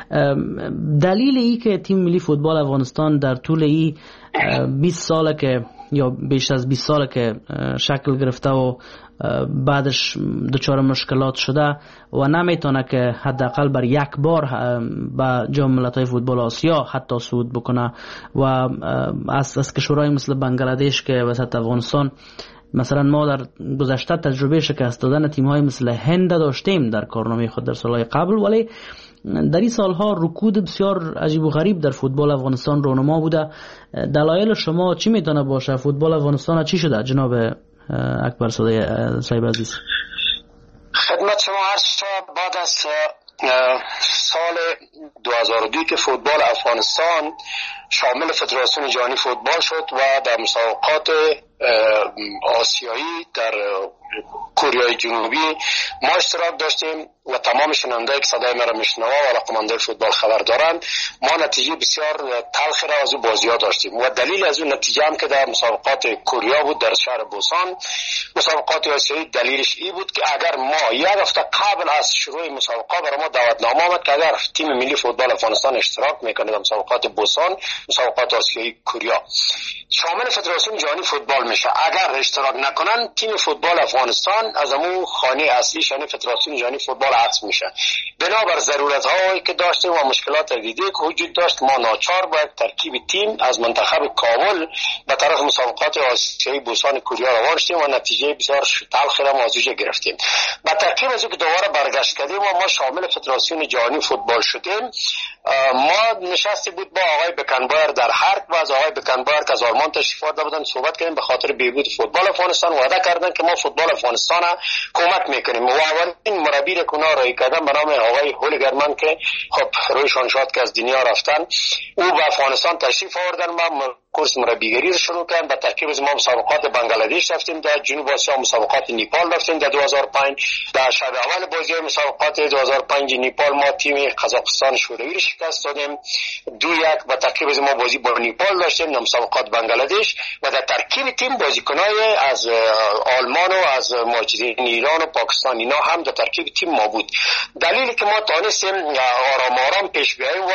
دلیل ای که تیم ملی فوتبال افغانستان در طول ای بیست ساله که یا بیش از بیست ساله که شکل گرفته و بعدش دچار مشکلات شده و نمیتونه که حداقل بر یک بار به جام ملت‌های فوتبال آسیا حتی صعود بکنه و از از کشورهای مثل بنگلادش که وسط افغانستان مثلا ما در گذشته تجربه شکست دادن تیم‌های مثل هند داشتیم در کارنامه خود در سالهای قبل، ولی در این سالها رکود بسیار عجیب و غریب در فوتبال افغانستان رونما بوده. دلایل شما چی میتونه باشه؟ فوتبال افغانستان چی شده جناب اکبرزاده صاحب عزیز؟ خدمت شما عرض شد بعد از سال دو هزار و دو که فوتبال افغانستان شامل فدراسیون جهانی فوتبال شد و در مسابقات آسیایی در کره جنوبی ما اشتراک داشتیم و تمام شنوندهایی که صدای مرا میشنوند و علاقه‌مندان فوتبال خبر دارند ما نتیجه بسیار تلخی را از اون بازی‌ها داشتیم و دلیل از اون نتیجه هم که در مسابقات کره بود در شهر بوسان مسابقات آسیایی دلیلش این بود که اگر ما یک هفته قبل از شروع مسابقات برای ما دعوتنامه آمد که اگر تیم ملی فوتبال افغانستان اشتراک میکنه در مسابقات بوسان مسابقات آسیایی کره شامل فدراسیون جهانی فوتبال میشه، اگر اشتراک نکنن تیم فوتبال افغانستان از همون خانه اصلیش یعنی فدراسیون جهانی فوتبال حذف میشه. بنابر ضرورت هایی که داشتیم و مشکلات دیگه که وجود داشت ما ناچار باید ترکیب تیم از منتخب کابل به طرف مسابقات آسیایی بوسان کره روان شدیم و نتیجه بسیار تلخی را موضوع گرفتیم. با ترکیب از اینکه دوباره برگشت کردیم و ما شامل فدراسیون جهانی فوتبال شدیم ما نشستی بود با آقای بکنبایر در هرک و از آقای بکنبایر که از آلمان تشریف آورده بودن صحبت کردیم به خاطر بهبود فوتبال افغانستان. وعده کردن که ما فوتبال افغانستان کمک میکنیم و اولین مربی را کنا رای کردن به نام آقای هولگرمن که خب روی شانشاد که از دنیا رفتن، او به افغانستان تشریف آوردن و کورس مربیگری رو شروع کردن. به ترکیب از ما مسابقات بنگلادش رفتیم، در جنوب آسیا مسابقات نیپال رفتیم در دو هزار و پنج. در شب اول بازی مسابقات دو هزار و پنج نیپال ما تیم قزاقستان شوروی رو شکست دادیم دو یک. به ترکیب از ما بازی با نیپال داشتیم در مسابقات بنگلادش و در ترکیب تیم بازیکنای از آلمان و از مهاجرین ایران و پاکستان اینا هم در ترکیب تیم ما بود. دلیلی که ما تانستیم آرام آرام پیش بیاییم و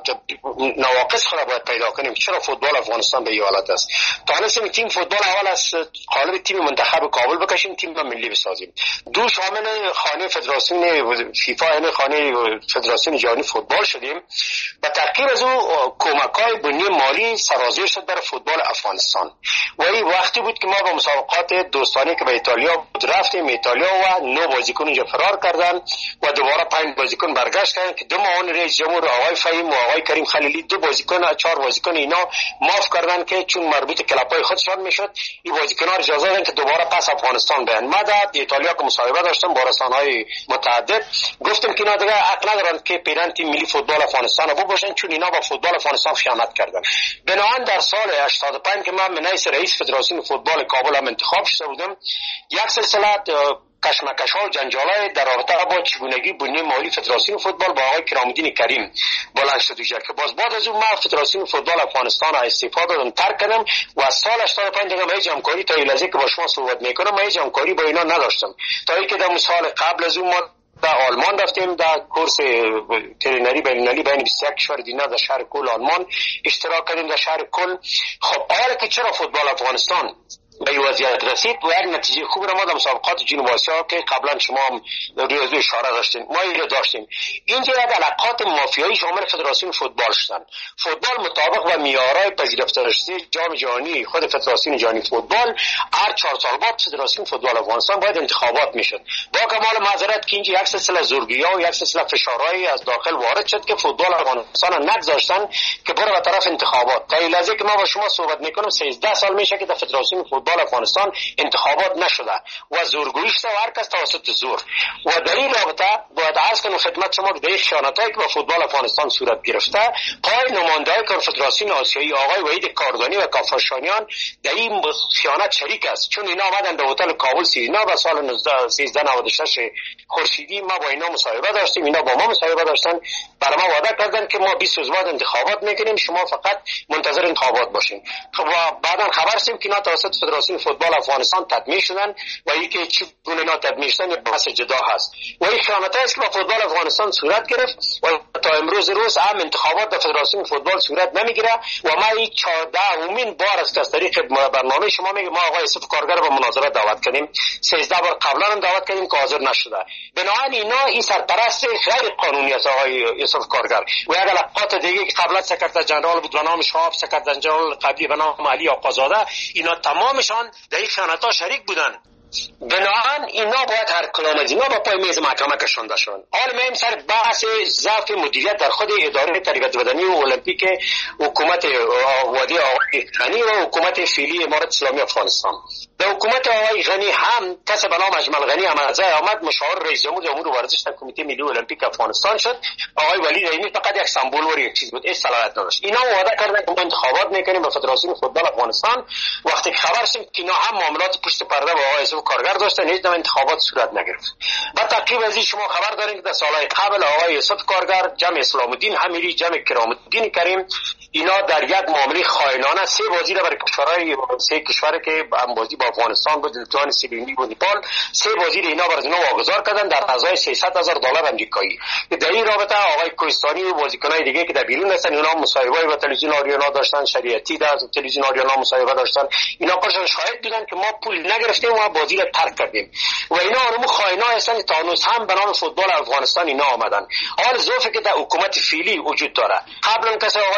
نواقص خود باید پیدا کنیم چرا فوتبال افغانستان به این حالت است. تانستیم تیم فوتبال اول از قالب تیم منتخب کابل بکشیم، تیم ملی بسازیم. دو شامل خانه فدراسیون فیفا یعنی خانه فدراسیون جهانی فوتبال شدیم. با ترکیب از او کمک‌های بنیه مالی سرازیر شد برای فوتبال افغانستان. و این وقتی بود که ما با مسابقات دوستانه که به ایتالیا رفتیم، ایتالیا و نو بازیکن اینجا فرار کردن و دوباره پنج بازیکن برگشت کردن که دو معاون رئیس جمهور آقای فهیم و آقای کریم خلیلی دو بازیکن چهار بازیکن اینا معاف کردن که چون مربوط کلاب‌های خودشان میشد این بازیکن‌ها اجازه دادن که دوباره پس افغانستان بیان. ما در ایتالیا که مصاحبه داشتم با رسانه‌های متعدد گفتم که اینا دیگه حق ندارن که پیرن تیم ملی فوتبال افغانستان رو باشن چون اینا با فوتبال افغانستان خیانت کردن. بنابراین در سال هشتاد و پنج که من من رئیس فدراسیون فوتبال کابل هم انتخاب شده بودم، یک سلسله کشمکش‌ها و جنجال‌های در رابطه با چگونگی بنیه مالی فدراسیون فوتبال با آقای کرام‌الدین کریم بلند شد که باز بعد از اون ما فدراسیون فوتبال افغانستان استعفا دادم ترک کردم و از سال هشتاد و پنج دیگه ما هیچ همکاری تا لحظه که با شما صحبت میکنم ما هیچ همکاری با اینا نداشتم تا اینکه در سال قبل از اون ما در آلمان رفتیم در کورس ترینری بین‌المللی بین بیست و یک کشور دیگر در شهر کل آلمان اشتراک کردیم در شهر کل. خب حالا که چرا فوتبال افغانستان به این وضعیت رسید و یک نتیجه خوب را ما در مسابقات جنوب آسیا که قبلا شما هم روی از اشاره داشتین ما این را داشتیم. اینجا یک علاقات مافیایی شامل فدراسیون فوتبال شدن. فوتبال مطابق و معیارهای پذیرفته شده جام جهانی خود فدراسیون جهانی فوتبال هر چهار سال بعد فدراسیون فوتبال افغانستان باید انتخابات میشد. با کمال معذرت که اینجا یک سلسله زورگی‌ها و یک سلسله فشارهایی از داخل وارد شد که فوتبال افغانستان نگذاشتن که بره به طرف انتخابات. تا این لحظه که ما با شما صحبت میکنم سیزده سال میشه که در فدراسیون فوتبال افغانستان انتخابات نشده و زورگویی شده و هر کس توسط زور. و در این رابطه باید عرض کنم خدمت شما که در این خیانتایی که با فوتبال افغانستان صورت گرفته پای نماینده‌های فدراسیون آسیایی آقای وحید کاردانی و کافاشانیان در این خیانت شریک است، چون اینا آمدن در هتل کابل سیرینا و سال سیزده نود و شش خورشیدی ما با اینا مصاحبه داشتیم، اینا با ما مصاحبه داشتن، برای ما وعده کردن که ما بیست روز بعد انتخابات میکنیم شما فقط منتظر انتخابات باشین. خب بعداً خبر شدیم که اینا توسط فدراسیون فوتبال افغانستان تدمیج شدن و اینکه چی گونه اینا تدمیج شدن یک بحث جدا هست و این خیانت است که با فوتبال افغانستان صورت گرفت و تا امروز روز هم انتخابات در فدراسیون فوتبال صورت نمیگیره و ما این چهاردهمین بار است که از طریق برنامه شما میگه ما آقای یوسف کارگر رو به مناظره دعوت کردیم، سیزده بار قبلا هم دعوت کردیم که حاضر نشده. بنابراین اینا این سرپرست غیر قانونی است آقای یوسف کارگر و یک علاقات دیگه که قبلا سکرتر جنرال بود به نام شهاب، سکرتر جنرال قبلی به نام علی آقازاده، اینا تمامشان در این خیانت‌ها شریک بودن. بنابراین اینا باید هر کلام از اینا با پای میز محکمه کشانده شدن. حالا میم سر بحث ضعف مدیریت در خود اداره تربیت بدنی و المپیک حکومت وادی آقای غنی و حکومت فعلی امارت اسلامی افغانستان. در حکومت آقای غنی هم کس به نام اجمل غنی هم از آمد مشاور رئیس جمهور امور ورزش در کمیته ملی المپیک افغانستان شد. آقای ولی رحیمی فقط یک سمبل و یک چیز بود، این صلاحیت نداشت. اینا وعده کردن که انتخابات میکنیم به فدراسیون فوتبال افغانستان. وقتی که خبر شد که اینا هم معاملات پشت پرده با آقای یوسف کارگر داشتن هیچ نوع انتخابات صورت نگرفت. بعد تقریبا از این شما خبر دارین که در سالهای قبل آقای یوسف کارگر، جمع اسلام الدین حمیری، جمع کرام الدین کریم اینا در یک معامله خائنانه سه بازی را برای کشورهای سه کشوری که هم بازی با افغانستان بود، لتوان، سیبیلی و نیپال، سه بازی را اینا برای اینا واگذار کردن در ازای سیصد هزار دلار آمریکایی. در این رابطه آقای کوهستانی و بازیکنای دیگه که در بیرون هستن اینا مصاحبه با تلویزیون آریانا داشتن، شریعتی در تلویزیون آریانا مصاحبه داشتن، اینا پرشان شاهد بودن که ما پول نگرفتیم و بازی را ترک کردیم و اینا اونم خائنا هستن تا هنوز هم به نام فوتبال افغانستان اینا آمدن. حال ظرفی که در حکومت فعلی وجود داره قبلا کسی آقای به نام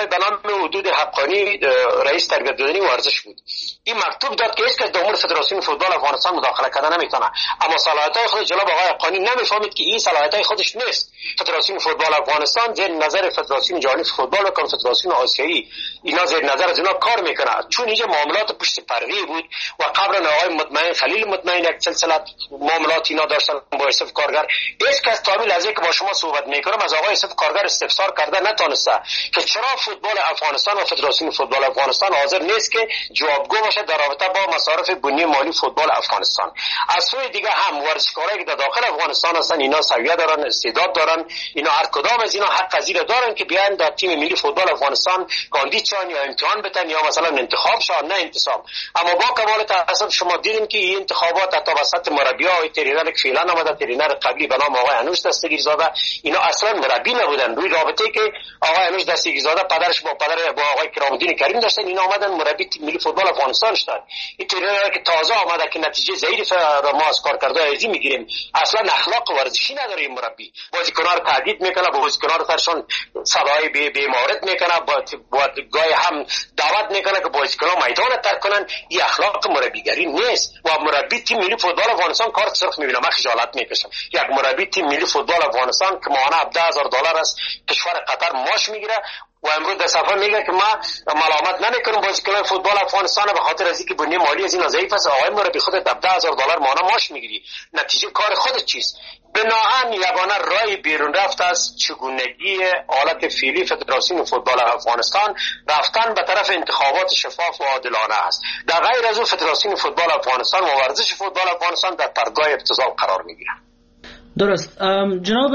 حدود حقانی رئیس تربیت بدنی ورزش بود. این مکتوب داد که هیچ کس در امور فدراسیون فوتبال افغانستان مداخله کردن نمیتونه، اما صلاحیت‌های خود جناب آقای حقانی نمیفهمید که این صلاحیت‌های خودش نیست. فدراسیون فوتبال افغانستان زیر نظر فدراسیون جهانی فوتبال و کنفدراسیون آسیایی اینا زیر نظر از اینا کار میکنه، چون اینجا معاملات پشت پرده بود و قبلا آقای مطمئن خلیل مطمئن یک سلسله معاملات اینا داشتن با یوسف کارگر. هیچ کس تا قبل از اینکه با شما صحبت میکنم از آقای یوسف کارگر استفسار کرده نتونسته که چرا فوتبال افغانستان و فدراسیون فوتبال افغانستان حاضر نیست که جوابگو باشه در رابطه با مصارف بنیه مالی فوتبال افغانستان. از سوی دیگه هم ورزشکارایی که در داخل افغانستان هستن اینا سویه دارن، استعداد دارن، اینا هر کدام از اینا حق از دارن که بیان در تیم ملی فوتبال افغانستان کاندید شون یا امتحان بدن یا مثلا انتخاب شون، نه انتصاب. اما با کمال تاسف شما دیدین که این انتخابات تا وسط مربی‌ها و ترینر که فعلا آمده، ترینر قبلی به نام آقای انوش دستگیرزاده، اینا اصلا مربی نبودن. روی رابطه‌ای که آقای انوش دستگیرزاده پدرش با پدر با آقای کرام‌الدین کریم داشتن، اینا آمدن مربی تیم ملی فوتبال افغانستان شدن. این ترینر که تازه آمده که نتیجه ضعیف ما از کارکردهای ازی میگیریم، اصلا اخلاق ورزشی نداره این مربی. بازیکن‌ها رو تهدید میکنه، بازیکن‌ها رو سرشون صدای بی بیمارت میکنه، با گاهی هم دعوت میکنه که بازیکن‌ها میدان رو ترک کنن. این اخلاق مربیگری نیست و مربی تیم ملی فوتبال افغانستان کارت سرخ میبینه. من خجالت میکشم یک مربی تیم ملی فوتبال افغانستان که ماهانه هفده هزار دلار است کشور قطر ماش میگیره و امروز در صفحه میگه که ما ملامت نمیکنیم بازیکنان فوتبال افغانستان به خاطر از اینکه بنیه مالی از این ضعیف است. آقای مربی خودت هفده هزار دلار ماهانه ماش میگیری، نتیجه کار خودت چیست؟ بناهن یگانه رای بیرون رفت از چگونگی حالت فعلی فدراسیون فوتبال افغانستان رفتن به طرف انتخابات شفاف و عادلانه است. در غیر از او فدراسیون فوتبال افغانستان و ورزش فوتبال افغانستان در پرگاه ابتذال قرار میگیرند. درست. جناب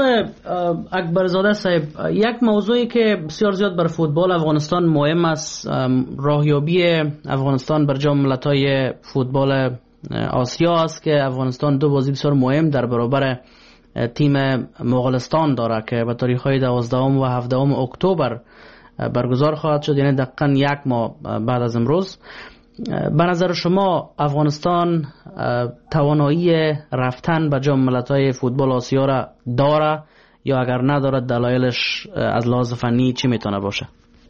اکبرزاده صاحب، یک موضوعی که بسیار زیاد بر فوتبال افغانستان مهم است راهیابی افغانستان بر جام ملت‌های فوتبال آسیا است که افغانستان دو بازی بسیار مهم در برابر تیم مغولستان داره که به تاریخ‌های دوازدهم و هفدهم اکتبر برگزار خواهد شد، یعنی دقیقاً یک ماه بعد از امروز. به نظر شما افغانستان توانایی رفتن به جام ملت‌های فوتبال آسیا را داره یا اگر نداره دلایلش از لحاظ فنی چی میتونه باشه؟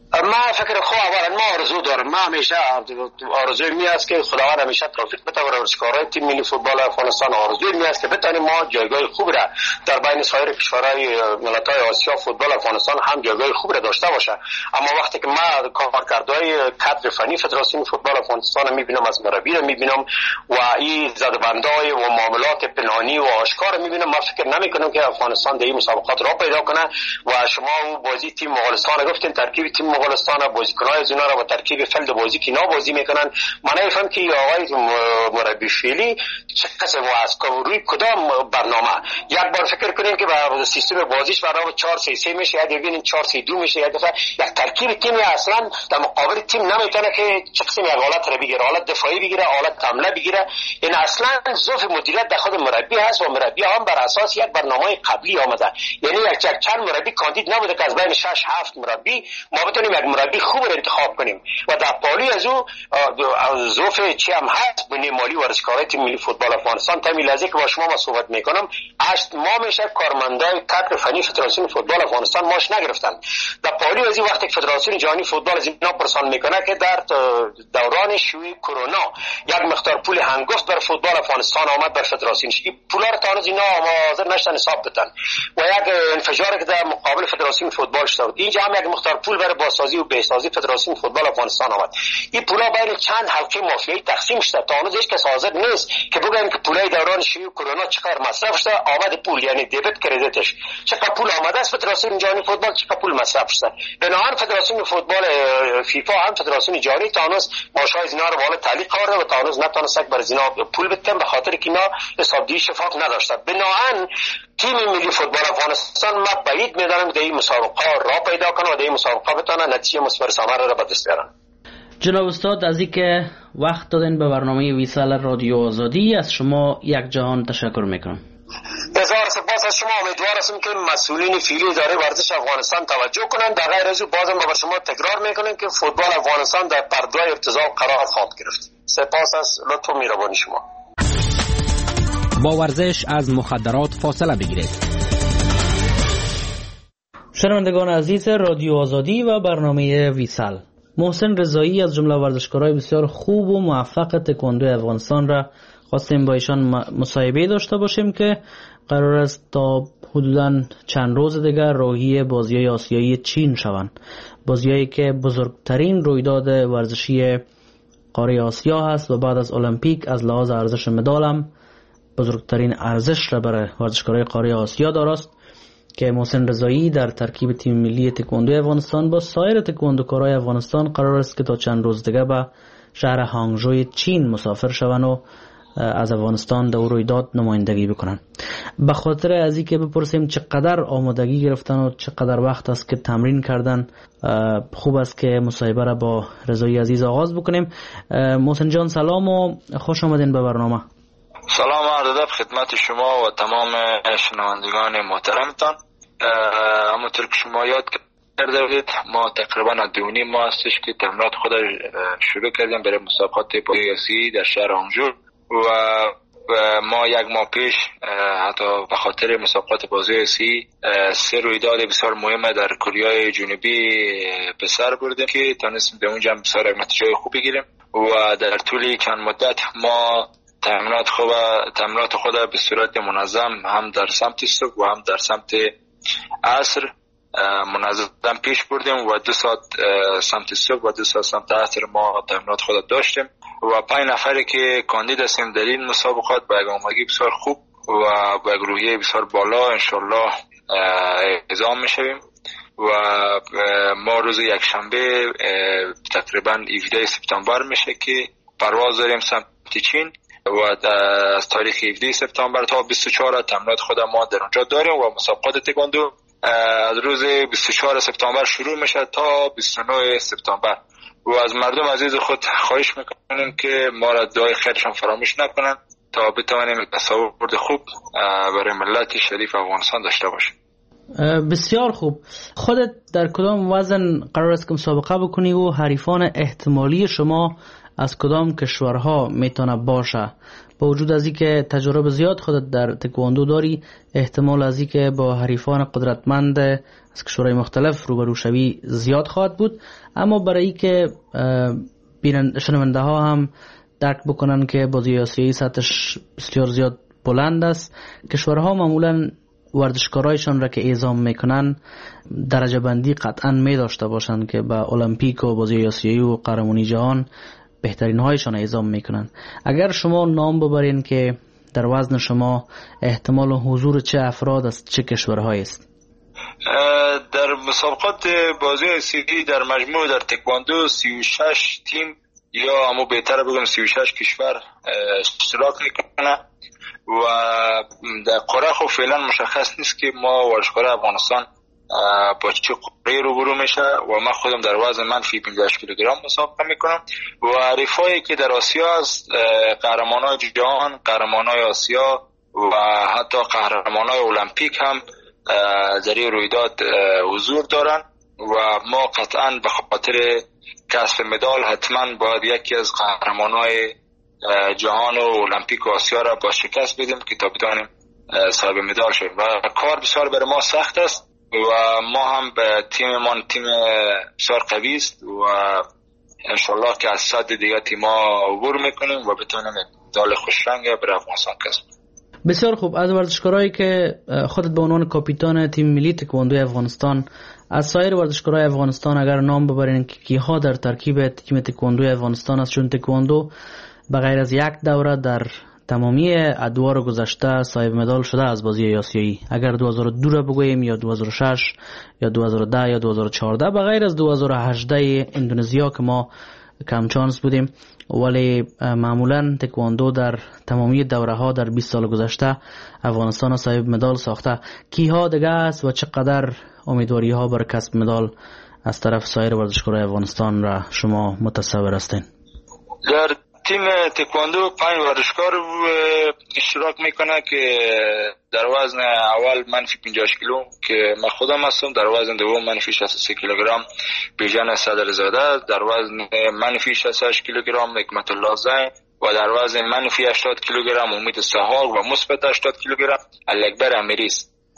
ما فکر خو اولا ما آرزو دارم، ما همیشه آرزوی می است که خداوند همیشه توفیق بده برای ورزشکارای تیم ملی فوتبال افغانستان. آرزوی می است که بتونیم ما جایگاه خوب را در بین سایر کشورهای ملت‌های آسیا فوتبال افغانستان هم جایگاه خوب را داشته باشه. اما وقتی که ما کارکردهای کادر فنی فدراسیون فوتبال افغانستان میبینم، از مربی رو میبینم و این زدبندهای و معاملات پنهانی و آشکار میبینم، ما فکر نمیکنم که افغانستان در این مسابقات را پیدا کنه. و شما بازی تیم مغولستان گفتین، ترکیب تیم مغولستان بازیکن‌های از اینا رو با ترکیب فلد بازی که اینا بازی میکنن، من نمیفهم که آقای مربی فعلی چه قسم از روی کدام برنامه. یک بار فکر کنیم که با سیستم بازیش برای چهار سه سه میشه، یا ببینین چهار سه دو میشه، یا دفعه یک ترکیب تیم اصلا در مقابل تیم نمیتونه که چه قسم یک حالت رو بگیره، حالت دفاعی بگیره، حالت حمله بگیره. این اصلا ضعف مدیریت در خود مربی هست و مربی هم بر اساس یک برنامه قبلی آمده. یعنی یک چند مربی کاندید نبوده که از بین شش هفت مربی ما بتونیم یک مربی خوب رو انتخاب کنیم و در پالی از او ظروف چی هم هست بنیه مالی ورزشکارای تیم ملی فوتبال افغانستان تا میلازه که با شما ما صحبت میکنم هشت ماه میشه کارمندای کادر فنی فدراسیون فوتبال افغانستان ماش نگرفتن. در پالی از این وقتی فدراسیون جهانی فوتبال از اینا پرسان میکنه که در دوران شیوع کرونا یک مقدار پول هنگفت بر فوتبال افغانستان آمد بر فدراسیون، این پولا رو تا هنوز اینا حاضر نشدن حساب بدن و یک انفجاری که در مقابل فدراسیون فوتبال شد. اینجا هم یک مقدار پول برای بازسازی و بهسازی فدراسیون فوتبال افغانستان آمد. این پولا بین چند حلقه مافیایی تقسیم شده، تا هنوز هیچ کس حاضر نیست که بگن که پولای دوران شیوع کرونا چقدر مصرف شده، آمد پول یعنی دبیت کردیتش چقدر پول آمده است فدراسیون جهانی فوتبال، چقدر پول مصرف شده. بنابراین فدراسیون فوتبال فیفا هم فدراسیون جهانی تا هنوز ماشای اینا رو بالا تعلیق کرده و تا هنوز نتونست بر اینا پول بدن به خاطر که اینا حسابدهی شفاف نداشته. بنابراین تیم ملی فوتبال افغانستان ما بعید می‌دانم در این مسابقه را پیدا کنه و در این مسابقه بتونه نتیجه مثمر ثمره را به دست بیارن. جناب استاد از اینکه وقت دادن به برنامه ویسال رادیو آزادی، از شما یک جهان تشکر میکنم. بسیار سپاس از شما. امیدوار هستم که مسئولین فعلی اداره ورزش افغانستان توجه کنند. در غیر از او بازم به شما تکرار میکنم که فوتبال افغانستان در پرده ابتذال قرار خواهد گرفت. سپاس از لطف و مهربانی شما. با ورزش از مخدرات فاصله بگیرید. شنوندگان عزیز رادیو آزادی و برنامه ویسل، محسن رضایی از جمله ورزشکارای بسیار خوب و موفق تکواندو افغانستان را خواستیم با ایشان مصاحبه داشته باشیم که قرار است تا حدوداً چند روز دیگر راهی بازی‌های آسیایی چین شوند. بازی‌هایی که بزرگترین رویداد ورزشی قاره آسیا هست و بعد از المپیک از لحاظ ارزش مدال هم بزرگترین ارزش را برای ورزشکارای قاره آسیا دارست که محسن رضایی در ترکیب تیم ملی تکواندو افغانستان با سایر تکواندوکارای افغانستان قرار است که تا چند روز دیگه به شهر هانگژوی چین مسافر شوند و از افغانستان در رویداد نمایندگی بکنن. به خاطر از اینکه بپرسیم چقدر آمادگی گرفتن و چقدر وقت است که تمرین کردن، خوب است که مصاحبه را با رضایی عزیز آغاز بکنیم. محسن جان سلام و خوش آمدین به برنامه. سلام عرض ادب خدمت شما و تمام شنوندگان محترمتان. همونطور که شما یاد کرده بودید ما تقریبا دو نیم ماه هستش که تمرینات خود شروع کردیم برای مسابقات بازی آسیایی در شهر هانگژو و ما یک ماه پیش حتی به خاطر مسابقات بازی آسیایی سه رویداد بسیار مهم در کره جنوبی به سر بردیم که تونستیم به اونجا بسیار نتیجه خوب بگیریم و در طول چند مدت ما تمرینات خود تمرینات خود به صورت منظم هم در سمت صبح و هم در سمت عصر منظم پیش بردیم و دو ساعت سمت صبح و دو ساعت سمت عصر ما تمرینات خود داشتیم و پنج نفری که کاندید هستیم در این مسابقات با یک آمادگی بسیار خوب و با یک روحیه بسیار بالا انشالله اعزام میشویم و ما روز یک شنبه تقریبا هفده سپتامبر میشه که پرواز داریم سمت چین و از تاریخ هفده سپتامبر تا بیست و چهار تمرینات خود ما در اونجا داریم و مسابقات تکواندو از روز بیست و چهار سپتامبر شروع میشه تا بیست و نه سپتامبر و از مردم عزیز خود خواهش میکنیم که ما را دعای خیرشان فراموش نکنن تا بتوانیم تصاویر خوب برای ملت شریف افغانستان داشته باشیم. بسیار خوب. خودت در کدام وزن قرار است که مسابقه بکنی و حریفان احتمالی شما از کدام کشورها میتونه باشه؟ با وجود از اینکه تجربه زیاد خودت در تکواندو داری، احتمال از اینکه با حریفان قدرتمند از کشورهای مختلف روبرو شوی زیاد خواهد بود، اما برای اینکه شنونده ها هم درک بکنن که بازی آسیایی سطحش بسیار زیاد بلند است، کشورها معمولا ورزشکارایشان را که اعزام میکنن درجه بندی قطعا می داشته باشند که به المپیک و بازی آسیایی و قهرمانی جهان بهترین هایشان اعزام میکنن. اگر شما نام ببرین که در وزن شما احتمال حضور چه افراد از چه کشورهایی است؟ در مسابقات بازی آسیایی در مجموع در تکواندو سی و شش تیم یا اما بهتر بگم سی و شش کشور اشتراک میکنه و در قاره خب فعلا مشخص نیست که ما ورزشکار افغانستان با چه قاره روبرو میشه و من خودم در وزن منفی پنجاه کیلوگرم مسابقه میکنم و حریفایی که در آسیا است قهرمانای جهان، قهرمانای آسیا و حتی قهرمانای المپیک هم در این رویداد حضور دارن و ما قطعا به خاطر کسب مدال حتما باید یکی از قهرمانای جهان و المپیک و آسیا را با شکست بدیم که تا بتوانیم صاحب مدال شویم و کار بسیار برای ما سخت است و ما هم به تیممان تیم بسیار قوی است و انشالله که از صد دیگه تیما عبور میکنیم و بتونیم مدال خوشرنگ برای افغانستان کسب. بسیار خوب. از ورزشکارایی که خودت به عنوان کاپیتان تیم ملی تکواندو افغانستان، از سایر ورزشکارای افغانستان اگر نام ببرین که کیها در ترکیب تیم تکواندو افغانستان است، چون تکواندو بغیر از یک دوره در تمامی ادوار گذشته صاحب مدال شده از بازی آسیایی. اگر دو هزار و دو را بگوییم یا دو هزار و شش یا دو هزار و ده یا دو هزار و چهارده، بغیر از دو هزار و هجده اندونزیا که ما کم چانس بودیم، ولی معمولا تکواندو در تمامی دوره ها در بیست سال گذشته افغانستان صاحب مدال ساخته. کیها دیگه است و چقدر امیدواری ها برای کسب مدال از طرف سایر ورزشکارای افغانستان را شما متصور هستین؟ در تیم تکواندو پنج ورزشکار اشتراک میکنه که در وزن اول منفی پنجاه کیلو که من خودم هستم، در وزن دوم منفی شصت و سه کیلوگرم بیژن صدرزاده، در وزن منفی شصت و هشت کیلوگرم حکمت الله زین و در وزن منفی هشتاد کیلوگرم امید سهاق و مثبت هشتاد کیلوگرم علی اکبر امیری است.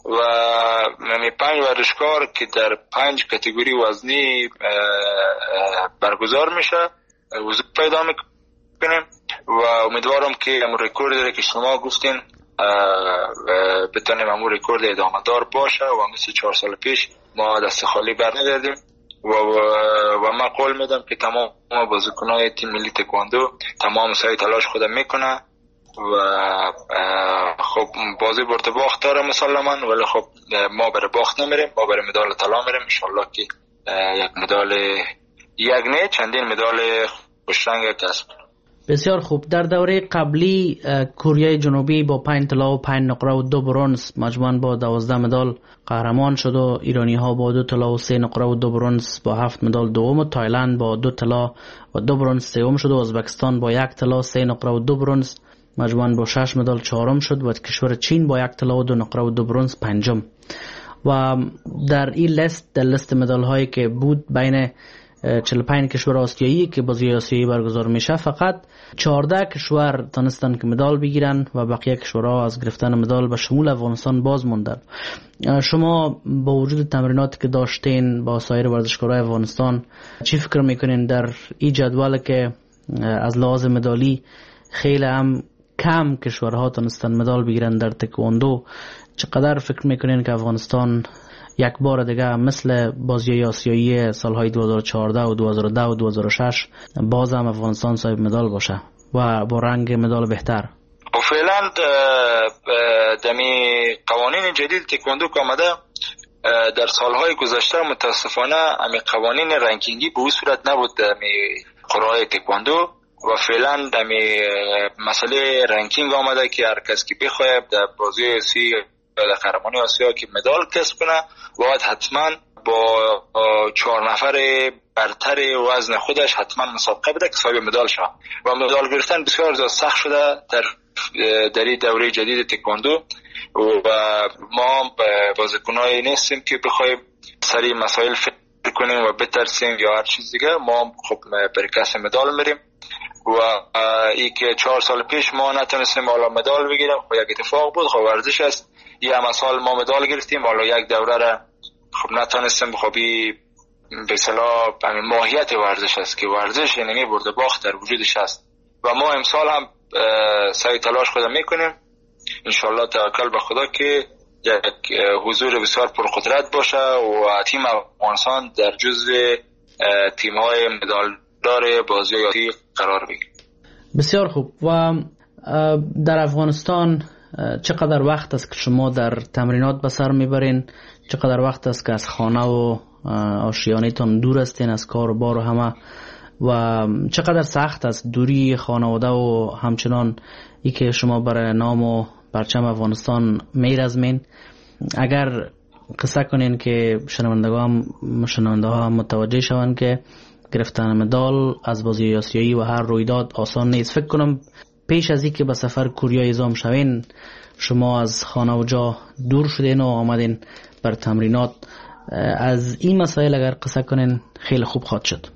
و می پنج ورزشکار که در پنج کاتگوری وزنی برگزار میشه حضور پیدا میکنیم و امیدوارم که امون رکورد که شما گفتین بتونیم امون رکورد ادامه دار باشه و مثل چهار سال پیش ما دست خالی بر ندردیم و, و, و من قول میدم که تمام بازیکنای تیم ملی تکواندو تمام سعی تلاش خود میکنه و خب بازی برد باخت داره مسلما، ولی خب ما برای باخت نمیریم، ما برای مدال طلا میریم ان شاء الله که یک مدال یک نه چندین مدال خوشرنگ کسب. بسیار خوب. در دوره قبلی کره جنوبی با پنج طلا و پنج نقره و دو برنز مجموعاً با دوازده مدال قهرمان شد و ایرانی ها با دو طلا و سه نقره و دو برنز با هفت مدال دوم و تایلند با دو طلا و دو برنز سوم شد و ازبکستان با یک طلا سه نقره و دو برنز مجموعاً با شش مدال چهارم شد و کشور چین با یک طلا و دو نقره و دو برنز پنجم. و در این لیست در لیست مدال هایی که بود بین چهل و پنج کشور آسیایی که بازی آسیایی برگزار میشه فقط چهارده کشور تونستن که مدال بگیرن و بقیه کشورها از گرفتن مدال به شمول افغانستان باز موندن. شما با وجود تمریناتی که داشتین با سایر ورزشکارای افغانستان چی فکر میکنین در این جدول که از لحاظ مدالی خیلی هم کم کشورها تونستن مدال بگیرن در تکواندو، چقدر فکر میکنین که افغانستان یک بار دیگه مثل بازی آسیایی سالهای دو هزار و چهارده و دو هزار و ده و دو هزار و شش باز هم افغانستان صاحب مدال باشه و با رنگ مدال بهتر؟ و فعلا دمی قوانین جدید تکواندو که آمده در سالهای گذشته متاسفانه امی قوانین رنکینگی به اون صورت نبود دمی قرعه تکواندو و فعلا دمی مسئله رنکینگ آمده که هر کس که بخواد در بازی آسیایی در قهرمانی آسیا که مدال کسب کنه باید حتما با چهار نفر برتر وزن خودش حتما مسابقه بده که صاحب مدال شه و مدال گرفتن بسیار زیاد سخت شده در در این دوره جدید تکواندو و ما بازیکنایی نیستیم که بخوایم سری مسائل فکر کنیم و بترسیم یا هر چیز دیگه. ما خب برای کسب مدال میریم و ای که چهار سال پیش ما نتونستیم حالا مدال بگیریم خب یک اتفاق بود، خب ورزش است. یه هم سال ما مدال گرفتیم حالا یک دوره را خب نتونستیم، خب به اصطلاح ماهیت ورزش است که ورزش یعنی برد باخت در وجودش است و ما امسال هم سعی تلاش خود میکنیم ان شاء الله توکل به خدا که یک حضور بسیار پرقدرت باشه و تیم افغانستان در جزو تیم های مدال داره بازی آتی قرار بگیره. بسیار خوب. و در افغانستان چقدر وقت است که شما در تمرینات به سر میبرین؟ چقدر وقت است که از خانه و آشیانه‌تان دور هستین از کار و بار و همه؟ و چقدر سخت است دوری خانواده و همچنان ای که شما برای نام و پرچم افغانستان میرزمین؟ اگر قصه کنین که شنوندگان شنونده ها متوجه شوند که گرفتن مدال از بازی آسیایی و هر رویداد آسان نیست. فکر کنم پیش از اینکه به سفر کره اعزام شوین شما از خانه و جا دور شدین و آمدین بر تمرینات. از این مسائل اگر قصه کنین خیلی خوب خواهد شد.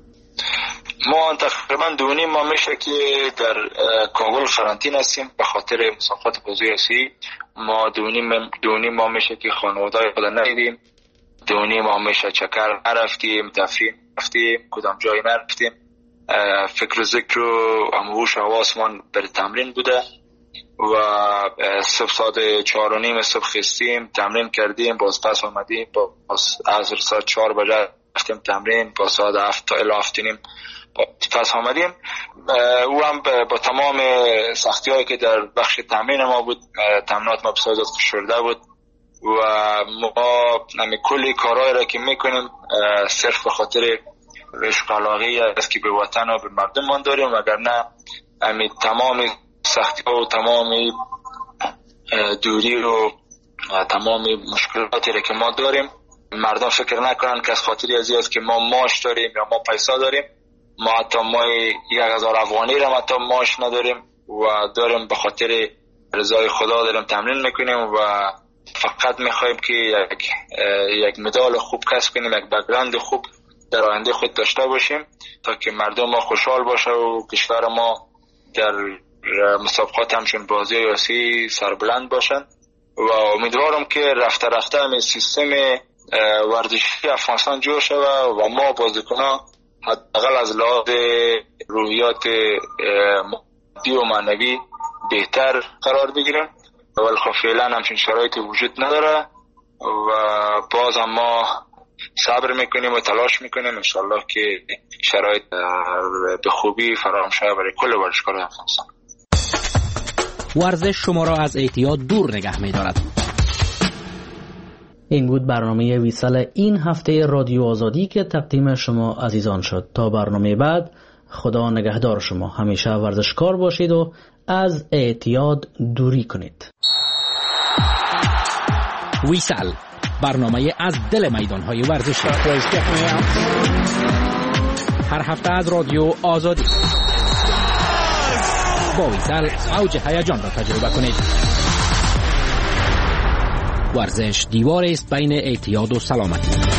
ما تقریبا دو نیم ماه میشه که در کابل قرنطینه هستیم به خاطر مسابقات بازی آسیایی. ما دو نیم دو نیم ماه میشه که خانواده‌ی خود ندیدیم، دو نیم ماه میشه چکر نرفتیم، تفریح نرفتیم، کدام جایی نرفتیم. فکر و ذکر و هموش حواسمان بر تمرین بوده و صبح ساعت چهار و نیم صبح خستیم تمرین کردیم، باز پس آمدیم، باز از ساعت چهار بجه رفتیم تمرین، باز ساعت هفت الی هفت نیم پس آمدیم. او هم با تمام سختی هایی که در بخش تمرین ما بود، تمرینات ما بسیار زیاد فشرده بود و ما کلی کارهایی را که میکنیم صرف به خاطر عشق علاقه است که به وطن و به مردم ما داریم، وگرنه امی تمام سختی ها و تمام دوری و تمام مشکلاتی را که ما داریم مردم فکر نکنن که از خاطری از این است که ما معاش داریم یا ما پیسا داریم. ما حتی ما یک هزار افغانی را حتی معاش نداریم و داریم به خاطر رضای خدا داریم تمرین میکنیم و فقط میخوایم که یک یک مدال خوب کسب کنیم، یک بک‌گراند خوب در آینده خود داشته باشیم تا که مردم ما خوشحال باشه و کشور ما در مسابقات همچون بازی آسیایی سربلند باشن و امیدوارم که رفته رفته همین سیستم ورزشی افغانستان جور شود و ما بازیکنان حداقل از لحاظ روحیات مادی و معنوی بهتر قرار بگیریم، ولی خب فعلا همچین شرایطی وجود نداره و باز هم ما صبر میکنیم و تلاش میکنیم انشالله که شرایط به خوبی فراهم شود برای کل ورزشکاران افغانستان. ورزش شما را از اعتیاد دور نگه می‌دارد. این بود برنامه ویسال این هفته رادیو آزادی که تقدیم شما عزیزان شد. تا برنامه بعد، خدا نگهدار شما. همیشه ورزشکار باشید و از اعتیاد دوری کنید. ویسال، برنامه از دل میدان‌های ورزشی. هر هفته از رادیو آزادی. با ویسال اوج هیجان را تجربه کنید. ورزش دیواری است بین اعتیاد و سلامتی.